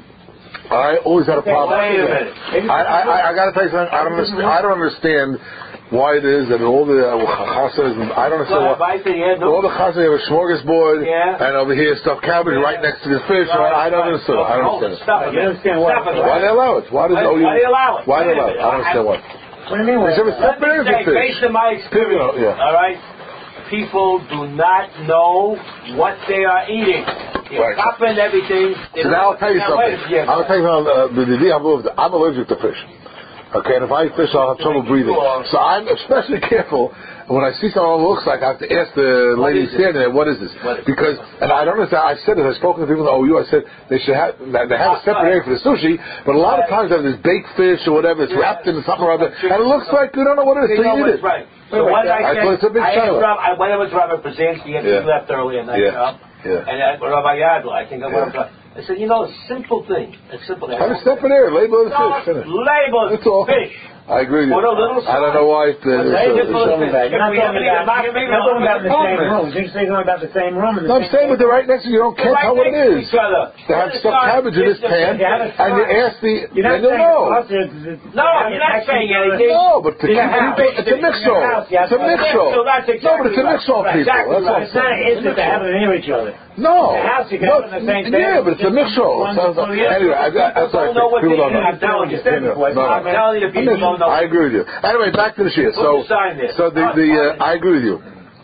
I always had a problem. Wait a minute. I, I, I, I got to tell you something. I don't understand. I don't understand why it is that all the uh, chasas. I don't understand So, why. I said, yeah, no. All the chasas have a smorgasbord, Yeah. and over here stuffed cabbage right next to the fish. Right, I don't right. understand. I don't understand. Stop it. You understand why? Stop it. Why they allow it? Why does Why, oh, you, why do you allow it? Why Wait they a allow it? minute. I don't understand why. What do you mean? They should have Let me separated the say, fish. based on my experience, Yeah. all right, people do not know what they are eating. They're Right. chopping everything. They So don't now I'll know tell you what something. they're doing. I'll tell you something. Uh, I'm allergic to fish. Okay, and if I eat fish, I'll have trouble breathing. So I'm especially careful when I see someone who looks like I have to ask the What lady is it? standing there, what is this? What is it? Because, and I don't understand, I said it, I've spoken to people in the O U, I said they should have, they have a separate area for the sushi, but a lot of times they have this baked fish or whatever, it's Yeah. wrapped in something or other, and it looks like you don't know what it is You till know you eat it. what's right. So what I I thought said, it's a big I asked challenge. Rabbi, I went over to Rabbi Brzezinski after Yeah. he left early at night Yeah. job, Yeah. and uh, Rabbi Yadla, I think I went Yeah. over. I said, you know, a simple thing, a simple thing. Have a separate area, label the No, fish. finish. label That's all. fish. I agree with you. Put a little I don't know why it, uh, Well, it's, they uh, just it's, put uh, a- You're not We talking haven't even about, knocked- you're maybe not talking knocked about the the same phone. room. You're saying about the same room. And the No, I'm same saying, but they're right next to you. You don't They're can't right tell what it next to is. each other. They have Put a stuffed sign, cabbage in this it's the- pan, you have a and you sign. ask the, You're then not you'll saying know. it's us, it's- it's- No, it's I'm not next to saying each other. anything. No, but to You keep have people, fish it's a in your mixture. house, you have It's a to- mixture. So that's No, but it's a exactly mixture on right. people. Exactly That's all right. I'm It's not an saying. instant to have them near each other. No. The house, you can No, have it in the same yeah, table. but it's a mixture. One Sounds for like- the other. Anyway, I, I, that's what I People don't know think. what People they don't eat. know. I'm telling you. No, no, no. I'm telling you, people don't know. I agree with you. Anyway, back to the Shia. Put So, the sign there. so the, the uh, I agree with you.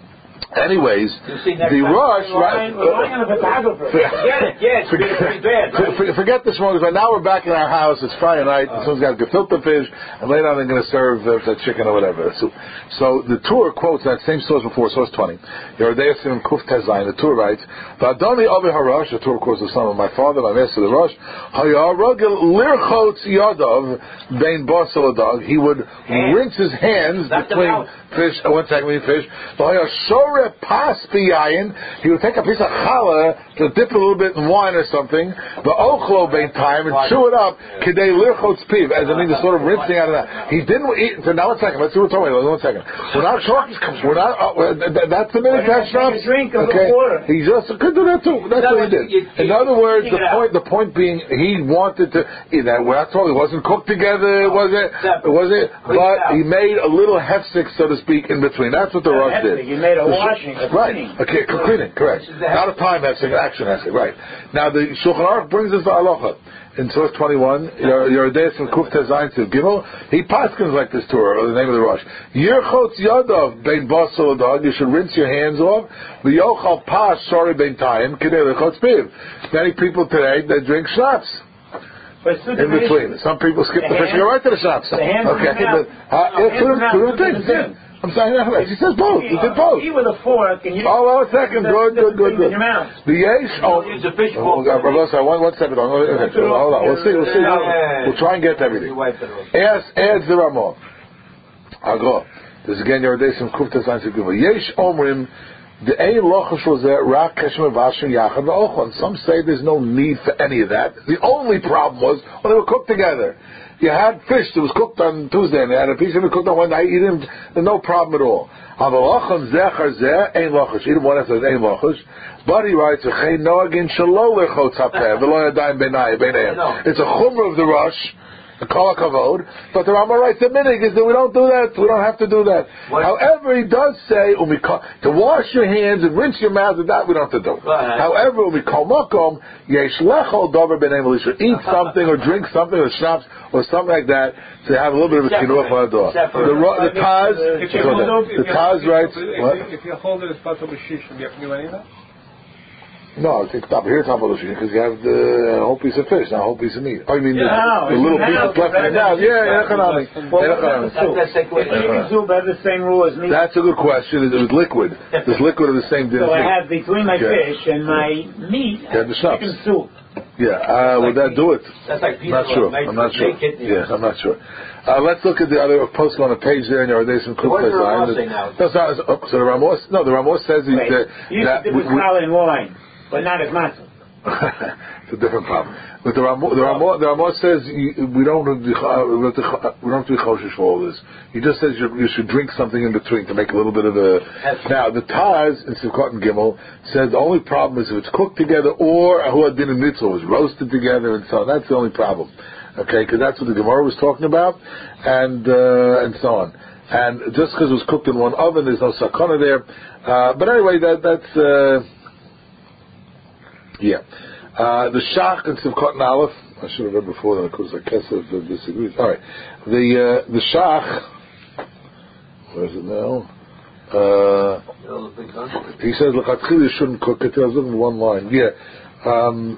Anyways, You see next the time. rush, right? We're relying on a photographer. Forget it. Yeah, it's pretty, pretty bad. For- for- Forget this morning, but now we're back in our house. It's Friday night. Uh, Someone's got gefilte fish, and later on they're going to serve uh, the chicken or whatever. So, so the Torah quotes that same source before, source twenty. Yerodeisim Kuf Tezayin. The Torah writes, "V'adoni Avi Harash." The Torah quotes the son of my father, my master, the Rosh. Hayaragil lirchotz yadav bein basel dog. He would Hands. rinse his hands Not the between mouth. fish. Uh, one second, between fish. V'hayashore pas biyayin. He would take a piece of challah to dip it a little bit in wine or something, the ochlo bein time, and chew it up, kidei lirchotz piv, as it means a sort of rinsing out of that. He didn't eat. So now one second. Let's see what we're talking about. One second. We're not talking. We're not. Uh, th- that's the minute Why that not stops. take a drink of the Okay. water? He just could do that too. That's No, what he but did. you- you- In other words, you the figure it point. The point being, he wanted to. That we're not talking. It wasn't cooked together. It wasn't. It wasn't. But he made a little hefsek, so to speak, in between. That's what the Rosh did. You made a The- washing. a Right. cleaning. Okay, cleaning, correct. Not a time essay, an action essay, right. Now the Shulchan Aruch brings us the halacha. In source twenty-one, Yerodeisim from Kuf Tezayin to Gimel, he paskins like this Torah, or the name of the Rosh. Yirchotz yadav bein basel dog, you should rinse your hands off. V'yochal pas sorry bein tayim, kidei lechotz piv. Many people today, they drink schnapps. But it's two In different between. issues. Some people skip the, The fish and hands- go right to the schnapps. the hands Okay, and the mouth. but, uh, No, yeah, hands two and mouth, different two things, different yeah. things. I'm saying that. He says both. He did both. Eat with a fork and you Oh, well, a second. Good, good, good, in good. your mouth. The yesh. Oh, Use a fish oh, fork. oh, Rabbi, sorry, one, one second. Hold on. Okay, hold on. We'll see. We'll see. Yeah. We'll try and get to everything. You wipe it off. Adds, adds the Ramah. I'll go. This is again Yerodeisim Kuf Tezayin Seguva. Yesh Omrim. The ein lochash was there. Rak Keshem Vashim Yachad Va'ochon. Some say there's no need for any of that. The only problem was when they were cooked together. You had fish that was cooked on Tuesday, and you had a piece of it cooked on Wednesday. You didn't. There's no problem at all. Havalachon zechar zeh ein lochash. Either one after ein lochash. But he writes, it's a chumrah of the Rush Kol HaKavod, but the Rama writes the minig is that we don't do that. We don't have to do that. What? However, he does say umikol, to wash your hands and rinse your mouth. That we don't have to do. Right. However, umikol makom yesh lechol davar ben emel. You should eat something or drink something or schnapps or something like that to have a little bit of a kinuach l'ador. The the Taz, the Taz writes what? If you hold it as part of a shishim, you have to do anything. No, it's top here, top of the sheet, because you have the whole piece of fish, not a whole piece of meat. Oh, you mean Yeah, the, no, the little it's piece now, of left in the mouth? Yeah, yeah, economic. Well, Economic. That's the If chicken soup has the same rule as meat. That's a good question. Is it liquid? Does liquid are the same din as So I meat? have between my Yeah. fish and my meat, Yeah, the schnapps. chicken soup. Yeah, uh, would that do it? That's like I'm not sure. I'm not sure. Yeah, I'm not sure. Uh, let's look at the other post on a page there in your days from What does the Ramos Kufay. say now? That's not. Oh, so the Ramos, no, the Ramos says he, Wait, that, you used that to dip we- with flour and wine, but not as matzah. it's a different problem. But the Ramos, the Ramos, the Ramos says you, we don't have to, we don't have to be choshesh for all this. He just says you, you should drink something in between to make a little bit of a. Now the Taz in Sivkot and Gimel says the only problem is if it's cooked together or who had been in mitzvah was roasted together and so on. That's the only problem. Okay, because that's what the Gemara was talking about, and uh, and so on. And just because it was cooked in one oven, there's no sakana there. Uh, but anyway, that that's. Uh, Yeah. Uh, the Shach and Sivkot and Aleph, I should have read before that because I guess I disagreed. All right. The uh, the Shach, where is it now? Uh, he says, L'chatchil, you shouldn't cook it. I was looking at one line. Yeah. Um,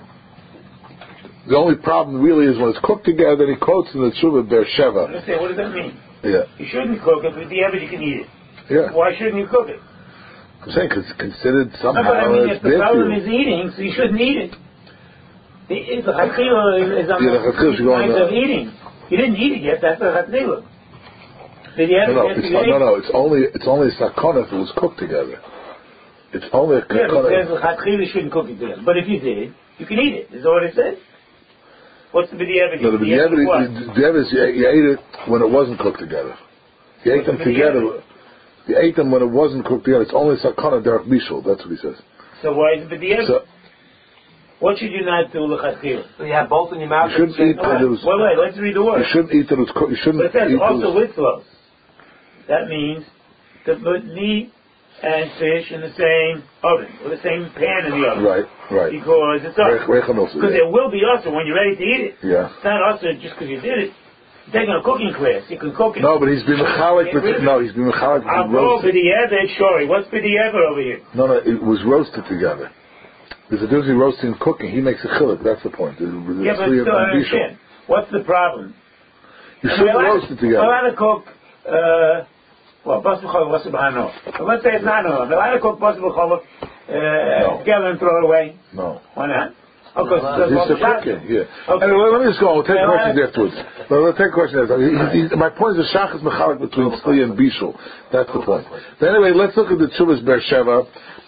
the only problem really is when it's cooked together, he quotes in the Tshuva Be'er Sheva. Understand, what does that mean? Yeah. You shouldn't cook it, but the ever you can eat it. Yeah. Why shouldn't you cook it? I'm saying because it's considered No, somehow but I mean, it's if the bad for problem you. is eating, so you shouldn't eat it. The the chatchila is on Yeah, the chatchila should go on the the- of eating. You didn't eat it yet. That's the chatchila. Did you ever No, no, get it's, to no, eat? no, it's only it's only a sakana if it was cooked together. It's only a Yeah, but it says sakana. the chatchila shouldn't cook it together. But if you did, you can eat it. Is that what it says? What's the b'diavad? No, the b'diavad is you, you ate it when it wasn't cooked together. You ate them What's the together. b'diavad? You ate them when it wasn't cooked together. It's only sakana derech bishul. That's what he says. So why is it b'diavad? So What should you not do l'chatchila? So you have both in your mouth. you shouldn't eat that it was. Wait, wait, let's read the word. You shouldn't eat that it was cooked. You shouldn't But it says eat that it also was, with clothes. That means to put meat and fish in the same oven, or the same pan in the oven. right, right. Because it's Rech- also. rechem also, Because yeah. it will be also when you're ready to eat it. Yeah. It's not also just because you did it. You're taking a cooking class. You can cook it. No, but he's been mechalik. Get rid of No, it. he's been mechalik. I'll go roasted. b'diavad, sorry. What's b'diavad over here? No, no, it was roasted together. There's a difference between roasting and cooking. He makes a chiluk. That's the point. There's, there's Yeah, but three still, of I them bishul. understand. What's the problem? You I mean, shouldn't I like- roast it together. I like to cook, uh, well, bas b'chol, what's b'hano? But let's say it's not no. I like to cook bas b'chol, uh, together and throw it away. No. Why not? Oh, because No, it says He's bas a b'chol. cooking, yeah. Okay. Anyway, let me just go. We'll take Yeah, questions I- afterwards. Well, we'll take questions afterwards. He, he, my point is the shach is mechalik between tzli and bishul. That's the point. But anyway, let's look at the Chuvas Be'er Sheva,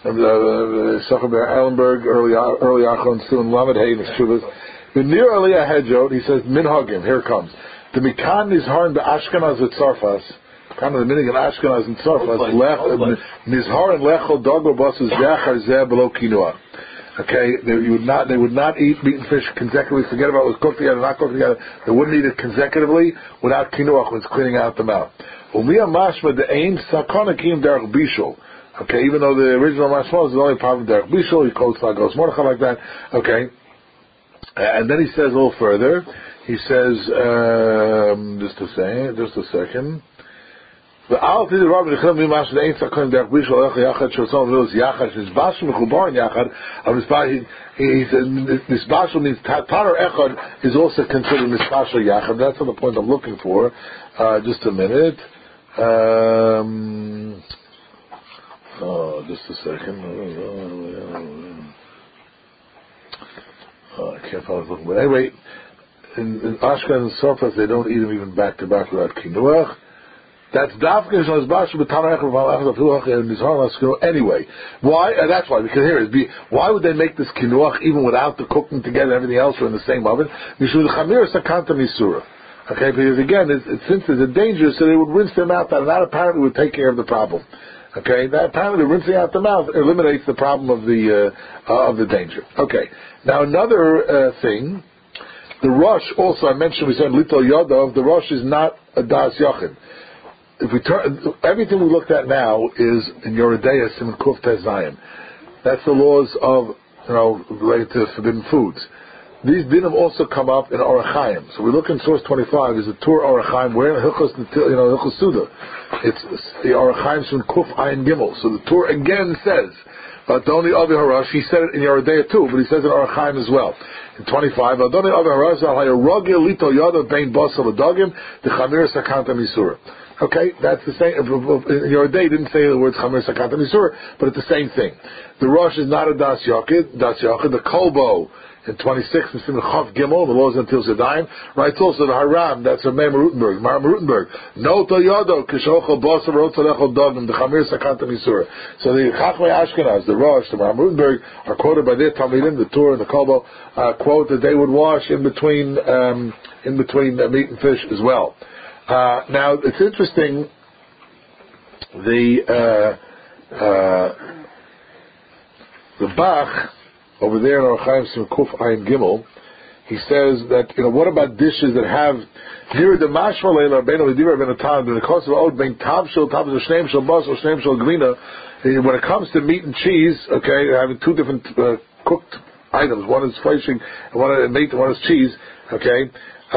Sacher Be'er Ellenberg, early early Achon, still in Lamed Hay in his Chuvas. In near Aliyah Hedjot, he says, Minhagim, here it comes. The Mikan Nizhar in Ashkenaz with Tzarfas, kind of the meaning in Ashkenaz and Tzarfas, Lech, Nizhar and Lechol Dogo Bosses Yachar Zeh Below Quinoa. Okay, they, you would not, they would not eat meat and fish consecutively. Forget about it was cooked together, not cooked together. They wouldn't eat it consecutively without quinoa when it's cleaning out the mouth. Umiya mashma the ain sakana kim derech bishul. Okay, even though the original mashma is the only problem derech bishul, he quotes Lagos Mordechai like that. Okay, and then he says a little further. He says, um, just a second, just a second. The Al Tidir Rabbi Nechel Mimash the Ein Sakon Derech Bishul Ech Yachad Shotzon V'Los Yachad Nizbash Mechubar Yachad. He he said Nizbash means Tatar Echad is also considered Nizbash Yachad. That's the point I'm looking for. Uh, just a minute. Um, oh, just a second. Oh, I can't find what I was looking for. Anyway, in, in Ashkenaz and Tzarfas they don't eat them even back to back without kinuach. That's dafke shos bashu b'tanach v'malach v'filuach and nizhar laskino anyway. Why? Uh, that's why. Because here is be. Why would they make this kinuach even without the cooking together? Everything else are in the same oven. Mishul chamir sakanta misura. Okay, because again, it's, it's, since there's a danger, so they would rinse their mouth out, and that apparently would take care of the problem. Okay, that apparently rinsing out the mouth eliminates the problem of the uh, uh, of the danger. Okay, now another uh, thing. The Rosh also, I mentioned, we said Little Yodov, the Rosh is not a Das Yachid. If we turn, everything we looked at now is in Yoredeya Simon Kuf Tez Zayin. That's the laws of, you know, related to forbidden foods. These dinim also come up in Orach Chaim. So we look in source twenty-five, is the Tur Orach Chaim, where Hilchos, you know, Hilchos Suda. It's the Orach Chaim from Kuf Ayin Gimel. So the Tur again says, Adoni Avi Harash, he said it in Yoredeya too, but he says it in Orach Chaim as well. In twenty-five, Adoni Avi Harash, Al Hayarogil Lito Yada Bein Basal Adagim, the Chamir Sakanta Misura. Okay, that's the same. In Yoredeya didn't say the words Chamir Sakanta Misura, but it's the same thing. The Rosh is not a Das Yachid, Das Yachid, the Kolbo, in twenty-six, in Simon Chav Gimel, the laws until Zedayim, writes also the Haram, that's from Meir Rutenberg, Mar Rutenberg, No to Yodo, Kishocho Bosa, Rotzalecho Dogim, the Chamir Sakanta Misura. So the Chachmei Ashkenaz, the Rosh, the Mar Rutenberg, are quoted by their Talmidim, the Tur and the Kolbo, uh, quote that they would wash in between, um, in between uh, meat and fish as well. Uh, now, it's interesting, the, uh, uh, the Bach, over there in Orach Chaim Sim Kuf Ayin Gimel, he says that, you know, what about dishes that have near the mashma leila beno l'dira beno tam in the course of old being tam shel tam shel shneim shel bas or shneim shel glina. When it comes to meat and cheese, okay, having two different uh, cooked items, one is fleshing and one is meat and one is cheese, okay.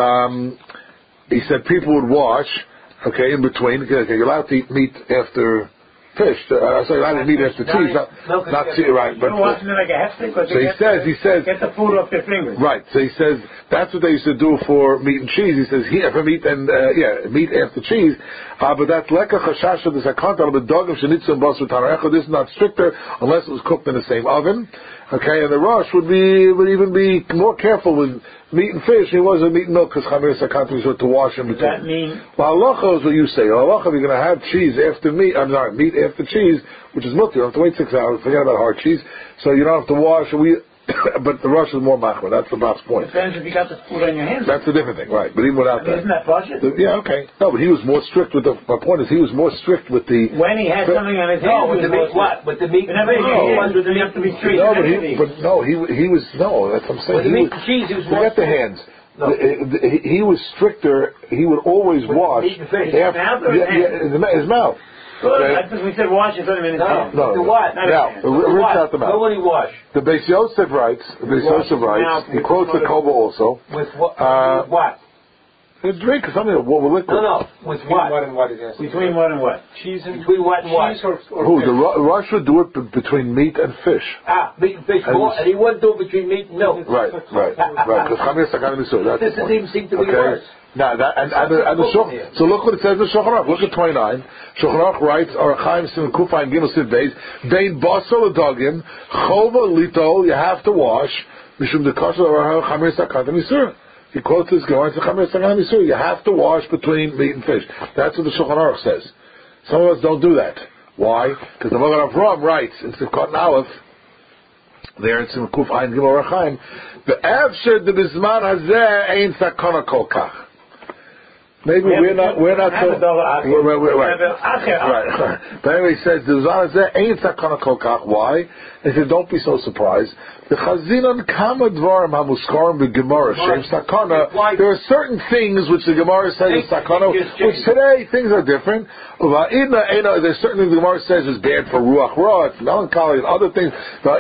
Um, he said people would wash, okay, in between. Okay, you're allowed to eat meat after fish. Uh, sorry, I didn't meat after cheese, not, not cheese, right? But uh, like a heftig, so he says, he says, get the food off their fingers. Right. So he says that's what they used to do for meat and cheese. He says here for meat and uh, yeah, meat after cheese. Uh, but that's leka chashasha the sakanta b'dogim shenitzum bas v'tanarecha. This is not stricter unless it was cooked in the same oven. Okay, and the Rosh would be would even be more careful with meat and fish. He wasn't meat and milk because chamir sakanta was to wash in between. Does that mean? Well, halacha is what you say. Halacha, you're going to have cheese after meat. I'm sorry, meat after cheese, which is mutter. You don't have to wait six hours. Forget about hard cheese. So you don't have to wash. We, but the Rosh is more machmir. That's the Bach's point. Depends if you got the food on your hands. That's a different thing, right? But even without I mean, that, isn't that partial? yeah, okay. No, but he was more strict with the. My point is, he was more strict with the. When he had something on his hands, No, with the meat, what? With the meat, Whenever he no, had it have to be treated. No, but he, but no, he he was no. That's what I'm saying. with the He meat was, and cheese, he was more forget the hands. No. The- the- he, he was stricter. He would always With wash. meat and fish. His mouth or his yeah, yeah, his, ma- his mouth. Good. Okay. I think we said wash it in his No, hands. No, the no. what? Now, Not r- rinse out the mouth. Nobody wash. The Beis Yosef writes. The Beis wash Yosef his writes. mouth He with quotes the water. Kobo also. With what? Uh, with what? A drink or something. What with liquid? No, no. With Between what? what and what it is. Between what and what? Cheese and Between what and what? cheese or, or Who? fish. The Ru- Rush would do it b- between meat and fish. Ah, meat and fish. And More, it's- and he wouldn't do it between meat and milk. Right, right, right. Because chamir sakana misur. That's This the doesn't point. even seem to be Okay. worse. Now that and, and, the, and the Shulchan, Here. so look what it says in Shulchan Aruch. Look at twenty-nine. Shulchan Aruch writes, Orach Chaim Sim Kufa and Gimel Sid Beis Bein Basal Adagim Chova Lito. You have to wash Mishum Dekasha Orach Chamir Sakana misur. He quotes this going to Chamir Sakana misur. You have to wash between meat and fish. That's what the Shulchan Aruch says. Some of us don't do that. Why? Because the Magen Avraham writes in Sivkot Aleph. There in Sim Kuf Ayin Gimel Orach Chaim. Be'evsher de bizman hazeh ein sakana kol kach. Maybe we're not, we're not so, we're, we're, we're, right. Right. But anyway, he says, the bizman hazeh ein sakana kol kach. Why? He said, don't be so surprised. The chazinon kama dvarim hamuskarim b'gemara shem sakana. There are certain things which the Gemara says is sakana, which today things are different. There's certain things the Gemara says is bad for ruach ra, it's melancholy and other things.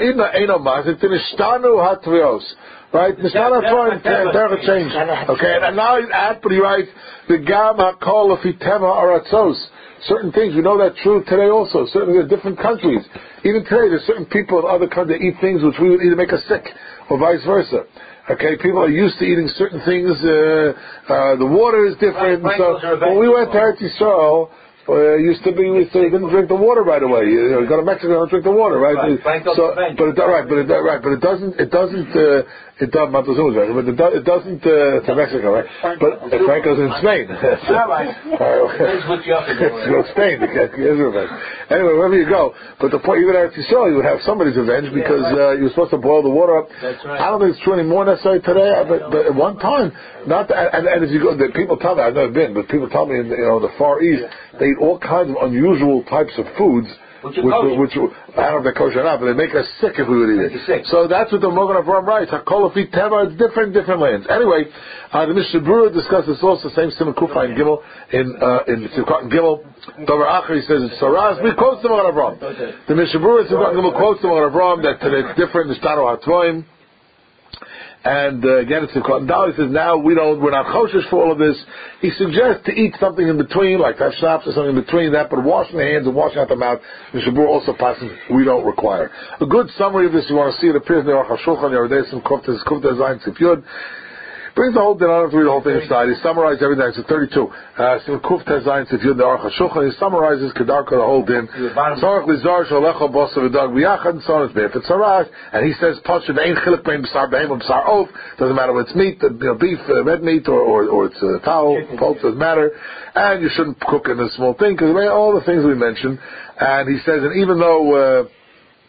Right? Mishnah Torah never changed. Okay, and now he's at, but he writes, the gam hakol afitema aratzos. Certain things, we know that true today also. Certainly in different countries. Even today, there's certain people in other countries that eat things which we would either make us sick, or vice versa. Okay, people are used to eating certain things. Uh, uh, the water is different. Right, so when we went to Eretz Yisrael, Uh, used to be, we used to, you didn't drink the water right away. You, you know, you go to Mexico, don't drink the water, right? Right, so, but it, right, but it, right, but it doesn't, it doesn't, uh, it does, Montezuma, right? But it, do, it doesn't uh, to Mexico, right? But uh, Franco's in Spain. All right. Let's look you up in You go to Spain, you can't Israel. Anyway, wherever you go, but the point, even at Yisrael, you would have somebody's revenge because uh, you're supposed to boil the water up. That's right. I don't think it's true anymore necessarily today, but, but at one time, not. That, and, and if you go, the people tell me, I've never been, but people tell me in you know the Far East, they eat all kinds of unusual types of foods which, which, which I don't know if they're kosher or not, but they make us sick if we would eat it. So that's what the Mogen Avram writes. Hakol Afi Teva, it's different, different lands. Anyway, uh, the Mishnah Berurah discusses also the same Simon Kufa and Gimel in uh, in Simchat and Gimel. Dover Acher, he says it's Saras. We quote the Mogen Avram. The Mishnah Berurah in Simchat and Gimel quotes the Mogen Avram that uh, it's different. It's Tano HaTvoim. And uh, again, it's in Cotton Dollar. He says, now we don't, we're not choshesh for all of this. He suggests to eat something in between, like to have schnapps or something in between that, but washing the hands and washing out the mouth, the Shabur also passes, we don't require. A good summary of this, you want to see it, appears in the Aruch HaShulchan, Yerodei Sim Kufta Zayin Sif Yud. Brings the whole thing, I don't have to read the whole thing inside. He summarized everything. It's a thirty-two. Sim Kuf Tezayin Sif Yud the Aruch HaShulchan. He summarizes Kedarka the whole din. Tzarech Lizar Shalecha Bosa V'Dag V'Yachad and so on. If it's Saras, and he says Pasha Ve'Ein Chilik Bein B'Sar Behem B'Sar Oaf. Doesn't matter whether it's meat, you know, beef, uh, red meat, or or, or it's uh, towel, pulp, doesn't matter. And you shouldn't cook in a small thing because all the things we mentioned. And he says, and even though. Uh,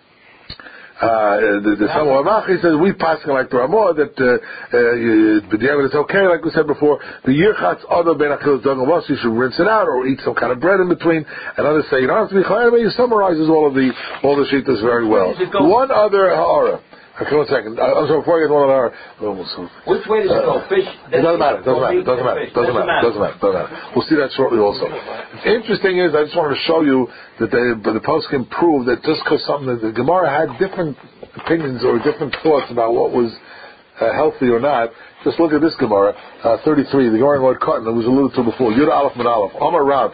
Uh, the, the Samuel Amachi says we pass like the Ramah that uh, uh, it's okay, like we said before. The Yirchatz Odo Ben Achilles Dog and you should rinse it out or eat some kind of bread in between. And others say you don't have to be chayav. He summarizes all of the all the shittas very well. One other ha'ara. Okay, one second. Uh, so before I get one of our, which way does it go? Fish? It doesn't matter. Doesn't matter. Doesn't matter. Doesn't matter. Doesn't matter. Doesn't matter. We'll see that shortly also. Interesting is I just wanted to show you that they, but the post can prove that just because something that the Gemara had different opinions or different thoughts about what was uh, healthy or not. Just look at this Gemara, uh, thirty-three. The Gemara in Lord Cotton that was alluded to before. Yud Aleph Min Aleph. Amar Rav.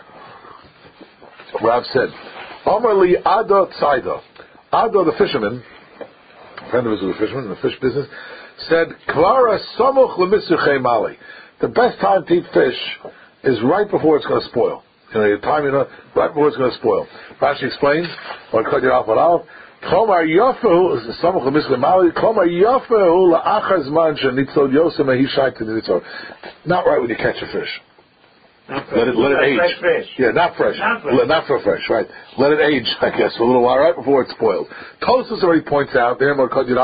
Rav said, Amar Li Ado Tzaido. Ado the fisherman. A friend of his was a fisherman in the fish business, said, Klara Samuch L'Mitzruchei Mali. The best time to eat fish is right before it's going to spoil. You know, your time, you know, right before it's going to spoil. Rashi explains, or cut you off at all. Klomar Yafahu, Samuch L'Mitzruchei Mali, Klomar Yafahu La'achar Zman Shenitzod Yosem Ahishai T'Nitzod. Not right when you catch a fish. Not let it let it age. Fresh fish. Yeah, not fresh. Not fresh. Let, not for fresh, right? Let it age, I guess, for a little while, right before it's spoiled. Tosfos already points out there.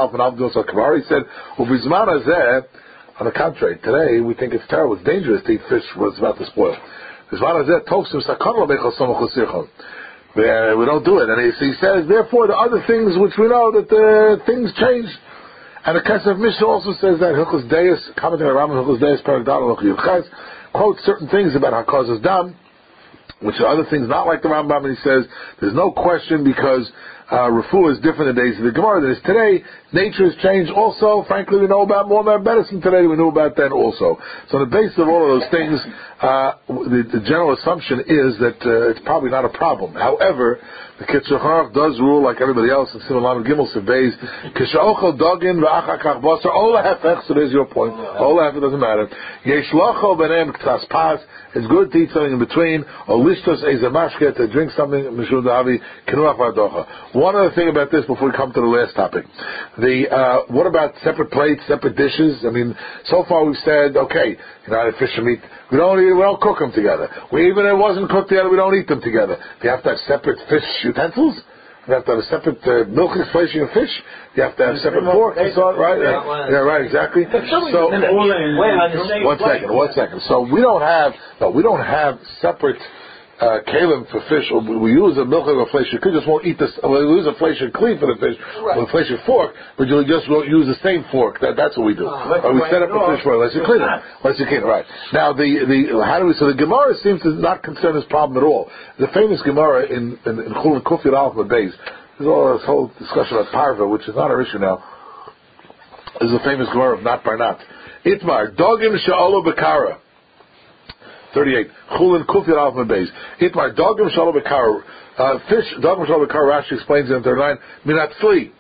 He said, "Ubizman hazeh." On the contrary, today we think it's terrible. It's dangerous to eat fish when it's about to spoil. Bizman hazeh tosfos sakon lebechol samuch l'sirchon. We don't do it, and he, he says, therefore, the other things which we know that uh, things change. And the Kesef Mishnah also says that Hilchos Deis, commenting on Rambam Hilchos Deis, Perek Dal Hilchos Yuchaz, quotes certain things about how causes dam, which are other things not like the Rambam, and he says there's no question because uh, refuah is different in the days of the Gemara than it is today. Nature has changed also. Frankly, we know about more about medicine today than we knew about then also. So on the basis of all of those things, uh, the, the general assumption is that uh, it's probably not a problem. However, the Kitzur Charuch does rule like everybody else in Simon Lamed Gimel Sebeis. Kisha'ochel dogin v'achakach basar. Ola hefech. So there's your point. Ola hefech doesn't matter. Yesh lochel benem k'tas pas. It's good to eat something in between. Or lishtos ezamashke, to drink something mishur davi kinuach v'adocha. One other thing about this before we come to the last topic. The uh, what about separate plates, separate dishes? I mean, so far we've said okay, you know, fish and meat. We don't eat, we don't cook them together. We even if it wasn't cooked together, we don't eat them together. Do you have to have separate fish utensils? You have to have a separate uh, milking flashing of fish. You have to have separate fork and so on, right? Yeah, yeah, right, exactly. So, one second, one second. So we don't have, no, we don't have separate uh, kalim for fish. We use a milking of flesh. You could just won't eat this. We use a flesh and clean for the fish, right. Or a flesh and fork, but you just won't use the same fork. That, that's what we do. Oh, or we set up a fish fork. Let's you clean it. Let's you clean it. Right now, the the how do we? So the Gemara seems to not concern this problem at all. The famous Gemara in in, in Chulin Kufir Alpha Beis. There's all this whole discussion about parva, which is not our issue now. This is a famous Gemara of not by not. Itmar dogim sha'olo bekara. thirty-eight. Chulin Kufir Alpha Beis. Itmar dogim sha'olo bekara. Uh, fish dogim sha'olo bekara. Rashi explains it in thirty-nine. Minatzli.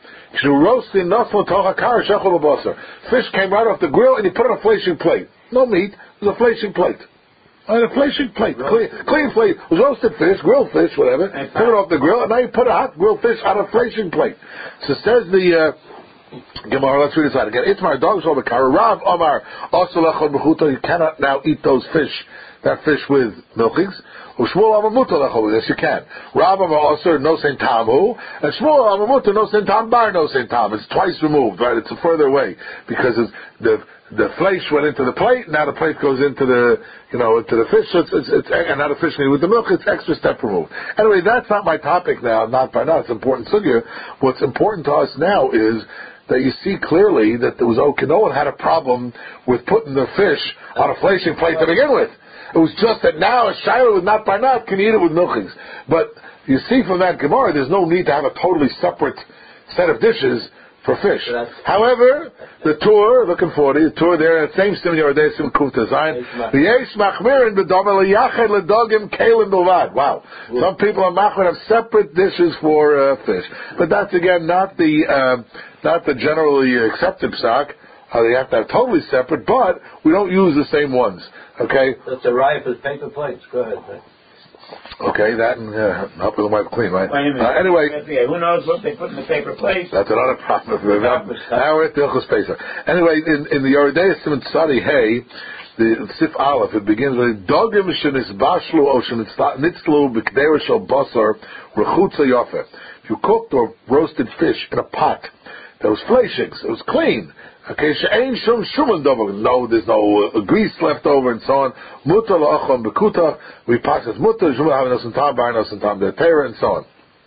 Fish came right off the grill and you put it on a flashing plate. No meat. It was a flashing plate. On a flashing plate, clean, clean plate. It was roasted fish, grilled fish, whatever. Put it off the grill, and now you put a hot grilled fish on a flashing plate. So says the uh, Gemara. Let's read this out again. Itmar dogs over kara. Rav Omar Osalachon Bechuto. You cannot now eat those fish, that fish with milkings. Ushmuel Amamuto Lachol. Yes, you can. Rav Omar Osir no Saint Tamu, and Shmuel Amamuto no Saint Tam Bar no Saint Tam. It's twice removed, right? It's further away because it's the the flesh went into the plate. Now the plate goes into the, you know, into the fish. So it's, it's, it's and not officially with the milk. It's extra step removed. Anyway, that's not my topic now. Not by now. It's important sugya. What's important to us now is that you see clearly that there was okay. No one had a problem with putting the fish on a fleshing plate to begin with. It was just that now a shayla with not by not can eat it with milchings. But you see from that Gemara, there's no need to have a totally separate set of dishes for fish. So however, the tour, looking for the tour there, that same sim Yoreh De'ah sim Kuf design. The Yesh Machmirin b'domel liyachad ledogim kalim bilvad. Wow. Some people on Machmir have separate dishes for uh, fish, but that's again not the uh, not the generally accepted psak. Uh, they have to have totally separate, but we don't use the same ones. Okay. That's a riot for paper plates. Go ahead. Right? Okay, that and uh, help with the wipe clean, right? Wait a minute. Uh, anyway, who knows what they put in the paper plate? That's another problem. Now we're at the Ilchus Pesach. Anyway, in, in the Yoreh De'ah Siman Tzadi Hey, the Sif Aleph, it begins with Dogim shenisbashlu o shenitzlu b'kdera shel basar rechutza yafeh. If you cooked or roasted fish in a pot that was fleshings, it was clean. Okay, she'ein shum shuman dover. No, there's no uh, grease left over and so on. Mutar la'achon b'kuta. We pass as mutar. Shuman having us in tam, barin us in tam, the Torah and so on.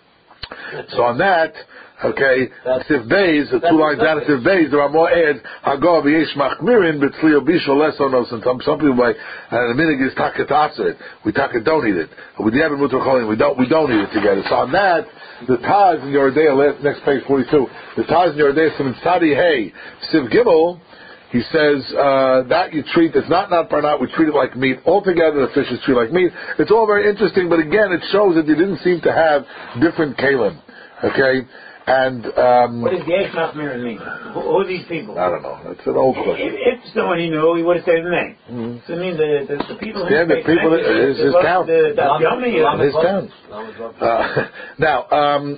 So on that, okay, Sif Beis, the two lines down of Sif Beis, there are more ads. Hagor v'yesh machmirin b'tzliyo bishol leso nos and tam. Some people by and the minig is taket aser. We taket don't eat it. With the other mutar cholim, we don't we don't eat it together. So on that, the Taz in Yoreh De'ah, next page forty-two. The Taz in Yoreh De'ah, Siman Tzadi Hey, Siv Gimel, he says uh, that you treat, it's not not par not, we treat it like meat. Altogether, the fish is treated like meat. It's all very interesting, but again, it shows that you didn't seem to have different kalim. Okay? And, um... what does the Yesh Machmirin mean? Who, who are these people? I don't know. That's an old question. If, if someone he knew, he would have said his name. Mm-hmm. So I mean, the, the, the people who... Yeah, the people, it is his town. His town. Uh, now, um...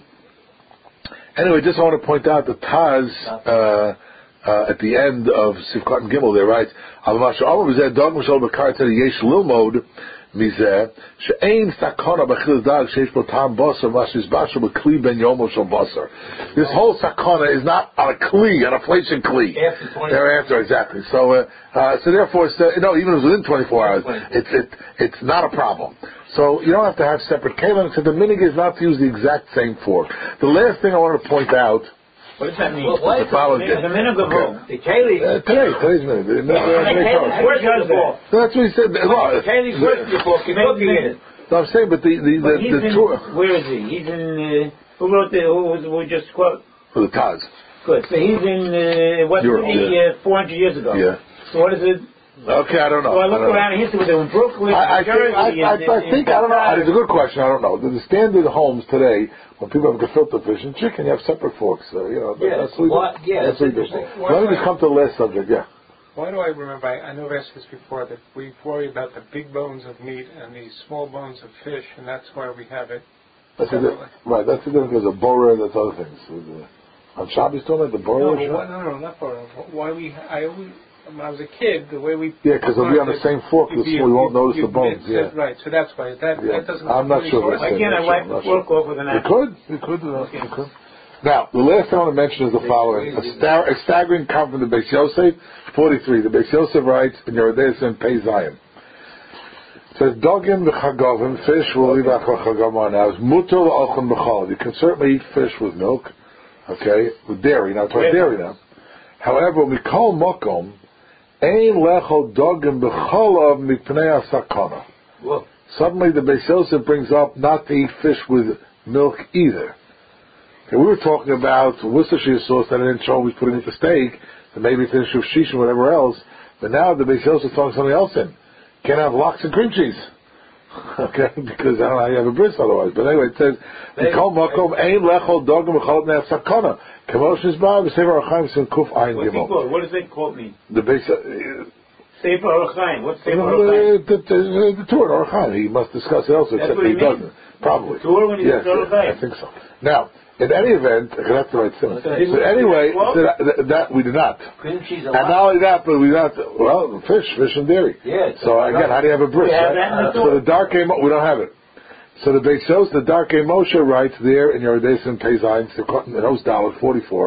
anyway, just want to point out that Taz, uh, uh, at the end of Sivkot and Gimel, there writes, Al Masha Amar B'zeh Dog Mishal B'kar Tzedi Yesh Lilmod Mizeh She'ein Sakona B'chil Dag Sheish Bo Tam Basar Mashis Basar B'Kli Ben Yomo Shal Basar. This whole Sakona is not on a Kli, on a fleshing Kli. Thereafter, exactly. So, uh, uh, so therefore, so, no, even if it was within twenty-four hours, it's it, it's not a problem. So you don't have to have separate kalim. So the minig is not to use the exact same fork. The last thing I want to point out. What does that mean? Well, what is the, the minig of who? The keli. Uh, today, today's minig. The, no, no, that's what he said. Well, the keli's worse than the fork. You cook it. No, I'm saying, but the the but the, the in, tour. Where is he? He's in. Uh, who wrote the? Who was we just quote? For the Taz. Good. So he's in uh, what? Europe, yeah. uh, four hundred years ago. Yeah. So what is it? Okay, I don't know. So I look I around in history with them in Brooklyn, I, I Jersey, think, I, I, in, I, in, think in I don't know. It's a good question. I don't know. The, the standard homes today, when people have gefilte fish and chicken, you have separate forks. So, you know, yes. that's what what, we do. Yeah, that's what we do. Let me just come to the last subject. Yeah. Why do I remember? I, I know I've asked this before that we worry about the big bones of meat and the small bones of fish, and that's why we have it. That's a di- right. That's the difference. There's a borer. That's other things. The, on Shabbos, talking about the borer. No, what, no, no, not borer. Why we? I always. When I was a kid, the way we... Yeah, because we'll be on the same fork, so we won't notice the bones. Yeah. Right, so that's why. That, yeah. that doesn't... I'm not sure. Why can't I wipe the fork off with an apple? You could. You could do that. You could. Now, the last thing I want to mention is the following. A, star, a staggering comment from the Beis Yosef, forty-three. The Beis Yosef writes in Yoreh De'ah and Pei Zion. It says, Dogim v'chagovim, fish will leave out chagavim. Now, it's mutar l'ochon b'chol. You can certainly eat fish with milk, okay, with dairy. Now, it's yeah. dairy now. However, when we call mokom, Ein lechol dogim b'cholav mipnei asakana. Suddenly the Beis Yosef brings up not to eat fish with milk either. Okay, we were talking about Worcestershire sauce that I didn't show we put into steak, and maybe finish with shish and whatever else, but now the Beis Yosef is throwing something else in. Can't have lox and cream cheese. Okay, because I don't know how you have a bris otherwise. But anyway, it says, Mikol Makom Ein Lechol Dogim B'cholav Mipnei Asakana. Kemoshnis Bar B'Sefer Archaim Sim Kuf Ayin Gimel. What does that quote mean? The base. Sefer Archaim. What's Sefer Archaim? The, the, the tour Archaim. He must discuss it also, except he, he doesn't. Probably. The tour when he yes, says Archaim. I think so. Now, in any event, that's the right thing. So anyway, so that, that, that we do not. Cream cheese. And not only that, but we do not. Well, fish, fish and dairy. Yeah. So again, how do you have a bris? Right? So the dark game, we don't have it. So the Beis Yosef, the Darkei Moshe writes there in Yoreh De'ah and Pei Zayin, in Os Dalet forty-four,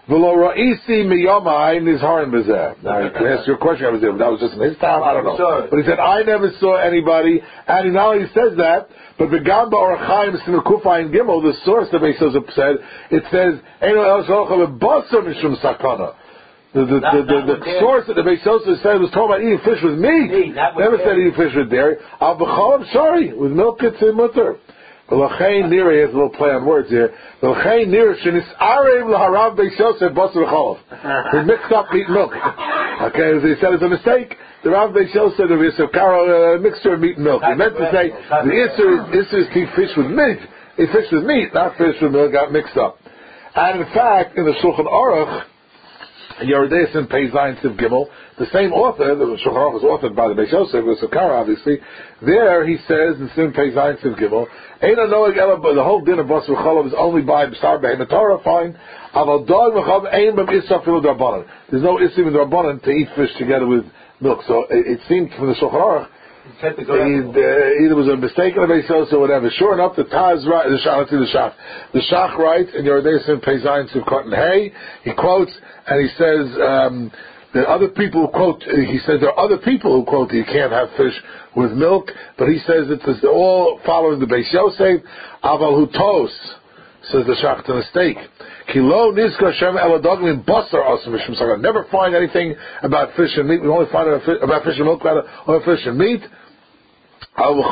V'lo ra'isi miyamayim nizharim b'zeh. Now, you can ask your question, I was there, but that was just in his time, I don't know. But he said, I never saw anybody, and he not only says that, but the Gamba or Chaim Sinukufay and Gimel, the source that Beis Yosef said, it says, Eino el shalocha lebasar mishum sakana. The, the, not, the, the, the, the source that the Beis Yosef said was talking about eating fish with meat. meat never said eating fish with dairy. Al b'cholam, sorry, with milk it's a mutter. L'chein nira, he has a little play on words here. L'chein nira shenis arev l'harav Beis Yosef basar v'cholam. He mixed up meat and milk. Okay, as he said, it's a mistake. The Rav Beis Yosef said there was a uh, mixture of meat and milk. He meant to say the issue is to eat fish with meat. Eat fish with meat, not fish with milk. Got mixed up. And in fact, in the Shulchan Aruch, Yerodeis and Pei Zayin Siv Gimel, the same author, the Shulchan Aruch was authored by the Beis Yosef, it was Sakara obviously. There he says in Sim Pei Zayin Siv Gimel, Eina Noeg Ela, but the whole din of Basar V'Cholav is only by B'Sar Behem Torah. Fine. Aval Dog V'Chav Ein B'M Isra Filu D'Rabbanan. There's no Isra in D'Rabbanan to eat fish together with milk. So it, it seemed from the Shulchan Aruch that uh, either was a mistake in the Beis Yosef or whatever. Sure enough, the Taz right, the Shach, let's see the Shach. The Shach writes in Yerodeis and Pei Zayin Siv Cotton Hay. He quotes and he says um, that other people quote. He says there are other people who quote that you can't have fish with milk, but he says it's all following the Beis Yosef. Aval Hutos, says the Shach, to mistake. Kilo nizka shem eladoglim basar asim mishum sakana. Never find anything about fish and meat. We only find about fish and milk, rather, only fish and meat. We cook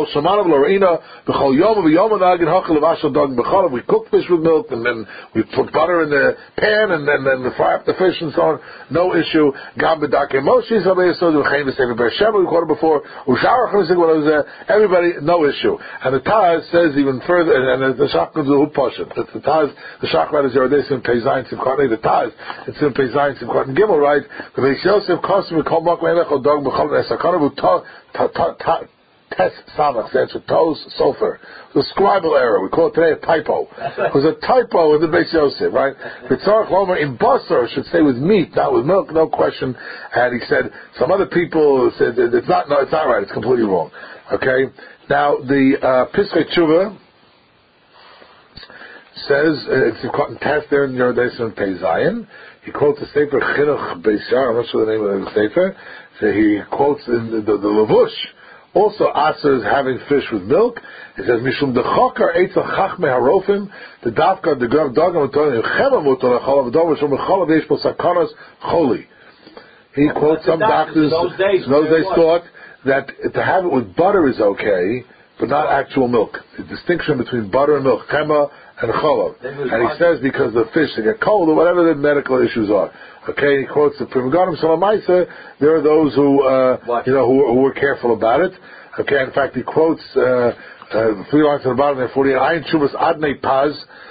fish with milk, and then we put butter in the pan, and then, then we fry up the fish and so on. No issue. We quoted before. Everybody, no issue. And the Taz says even further, and the Shach comes to the Pasha. The Taz, the Shach writers are this in Pei Zayin Siv Katan. The Taz, it's in Pei Zayin Siv Katan Gimel, right? The Beis Yosef custom we call Mak Melech or Dog B'Chol Nesakana V'Ta Ta Ta Ta. Test Samach stands for Toes Sulfur. It was a scribal error. We call it today a typo. It was a typo in the Beis Yosef, right? B'tzarach lomer in basar should say with meat, not with milk, no question. And he said some other people said it's not. No, it's not right. It's completely wrong. Okay. Now the uh, Piskei Tshuva says uh, it's a cotton test there in Yerodeis and Pei Zayin. He quotes the Sefer Chinuch Beisar. I'm not sure the name of the Sefer. So he quotes in the, the, the Levush. Also, Asa is having fish with milk. It says, Mishum dechokar eitza chachme harofim, the dafka, the grav dogam, the chema mutar lecholav, the dover shom lecholav, yesh po sakanas choli. He quotes some doctors, those days, those days thought that to have it with butter is okay, but not actual milk. The distinction between butter and milk, chema and cholav. And he says because the fish, they get cold or whatever the medical issues are. Okay, he quotes the Pri Megadim Salamaisa. There are those who, uh, you know, who, who were careful about it. Okay, in fact, he quotes uh, uh, three lines at the bottom there, forty-eight. Ayin Shuvas Adnei Paz.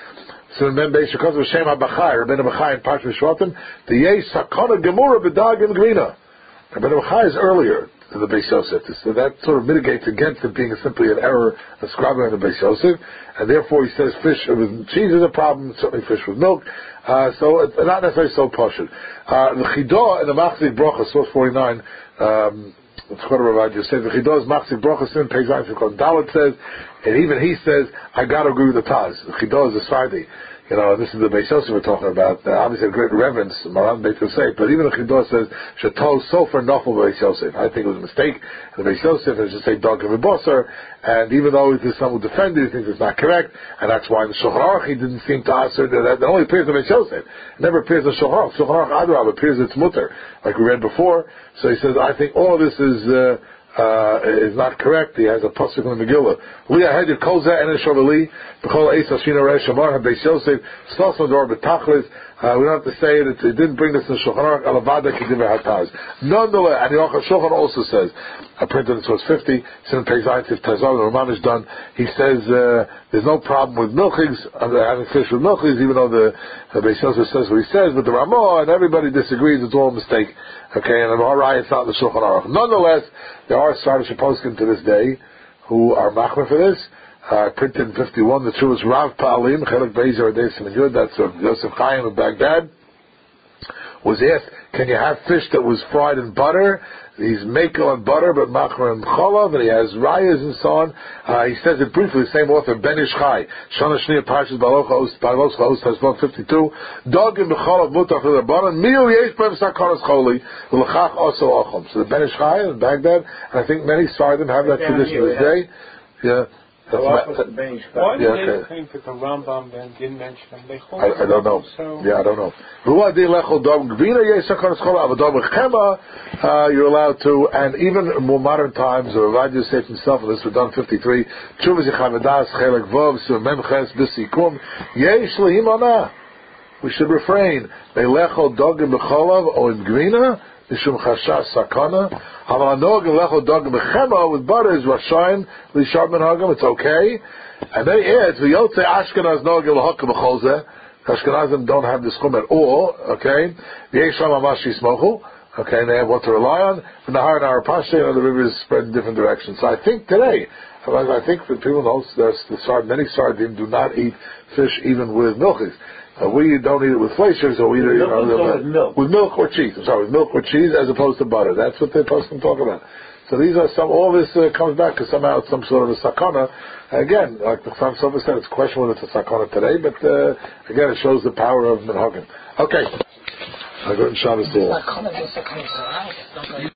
So remember, because of Shem HaBachai, Rabbeinu Bachai in Parshas Shvatim, the Yesh Sakana Gemura B'Dag and Grina. Rabbeinu Bachai is earlier than the Beis Yosef, so that sort of mitigates against it being simply an error ascribed on the Beis Yosef, and therefore he says fish with cheese is a problem, certainly fish with milk. Uh, so it's not necessarily so partial. Uh, the Chidah in the Machzik Brocha, source forty-nine, um, it's quite a Rav says the Chidah is Machzik Brocha, Sin Pei Zayin Siv Katan Dalet says, and even he says, I gotta agree with the Taz. The Chidah is a Sfardi. You know, this is the Beis Yosef we're talking about. Uh, obviously, a great reverence, Maran Beit Yosef, but even the Chidah says, Shatol Sofer Nofel Beis Yosef. I think it was a mistake. The Beis Yosef is just say Dog of Bosser, and even though there's some who defend it, he thinks it's not correct, and that's why in the Shulchan Aruch he didn't seem to answer that. It only appears in Beis Yosef. It never appears in Shulchan Aruch. Shulchan Aruch Adrab appears it's mutter, like we read before. So he says, I think all of this is, uh, Uh, is not correct. He has a pasuk in the Megillah. Leah had your kolza and a shavali. B'chol eis hashina reish amar habeis Yosef stoson dor betachlis. We don't have to say it. It didn't bring this in Shulchan Aruch. Alavada kediver hataz. Nonetheless, and the Shulchan also says, I printed this was fifty. Sin Pei Zayin Siv Tazar. The Raman is done. He says uh, there's no problem with milchigs, uh, having fish with milchigs, even though the uh, Beis Yosef says what he says. But the Ramah and everybody disagrees. It's all a mistake. Okay, and the Harai, it's not in the Shulchan Aruch. Nonetheless, there are Sardish Poskim to this day who are machmer for this. Uh, printed in fifty-one, the truest Rav Pa'alim, Chelik Beis Yerodeis and Yud, that's of Yosef Chaim of Baghdad. was asked, can you have fish that was fried in butter? He's makel on butter, but machmer and cholav, and he has rayas and so on. Uh, he says it briefly, the same author, Ben Ish Chai, Shana Shnia Parshas Balocha Ost, Balocha Ost, Hasbon fifty-two, Dog in Becholav Mutach L'Rabbanan, Miu Yesh Bev Sarkonos Choli, L'chach Oso Ochom. So the Ben Ish Chai in Baghdad, and I think many Sardim have that tradition to this day. Yeah. That's Why my, Why yeah, did okay. they think that the Rambam then didn't mention them? They hold I, I don't know. So yeah, I don't know. Uh, you're allowed to, and even in more modern times, the Rav said himself, and this was done fifty-three, we should refrain. Mishum chashash sakana. Aval hanog lecho dog bechema with butter is rashayin lishar menhagam. It's okay. And then he adds v'yotze Ashkenaz nog l'hokam b'cholzeh. Ashkenazim don't have this chum at all. Okay. V'yesham amash yismochu. Okay, and they have what to rely on. And the Nahar and Arapashe, you know, the rivers spread in different directions. So I think today, I think for people who know, there's the sard, many sardim do not eat fish even with milchies. Uh, we don't eat it with fleshers, or we eat it you know, with, milk. with milk or cheese. I'm sorry, with milk or cheese as opposed to butter. That's what they're supposed to talk about. So these are some. All this uh, comes back because somehow it's some sort of a sakana. Again, like the Chaim Sofer said, it's a question whether it's a sakana today, but uh, again, it shows the power of minhagim. Okay, I go to Shabbos.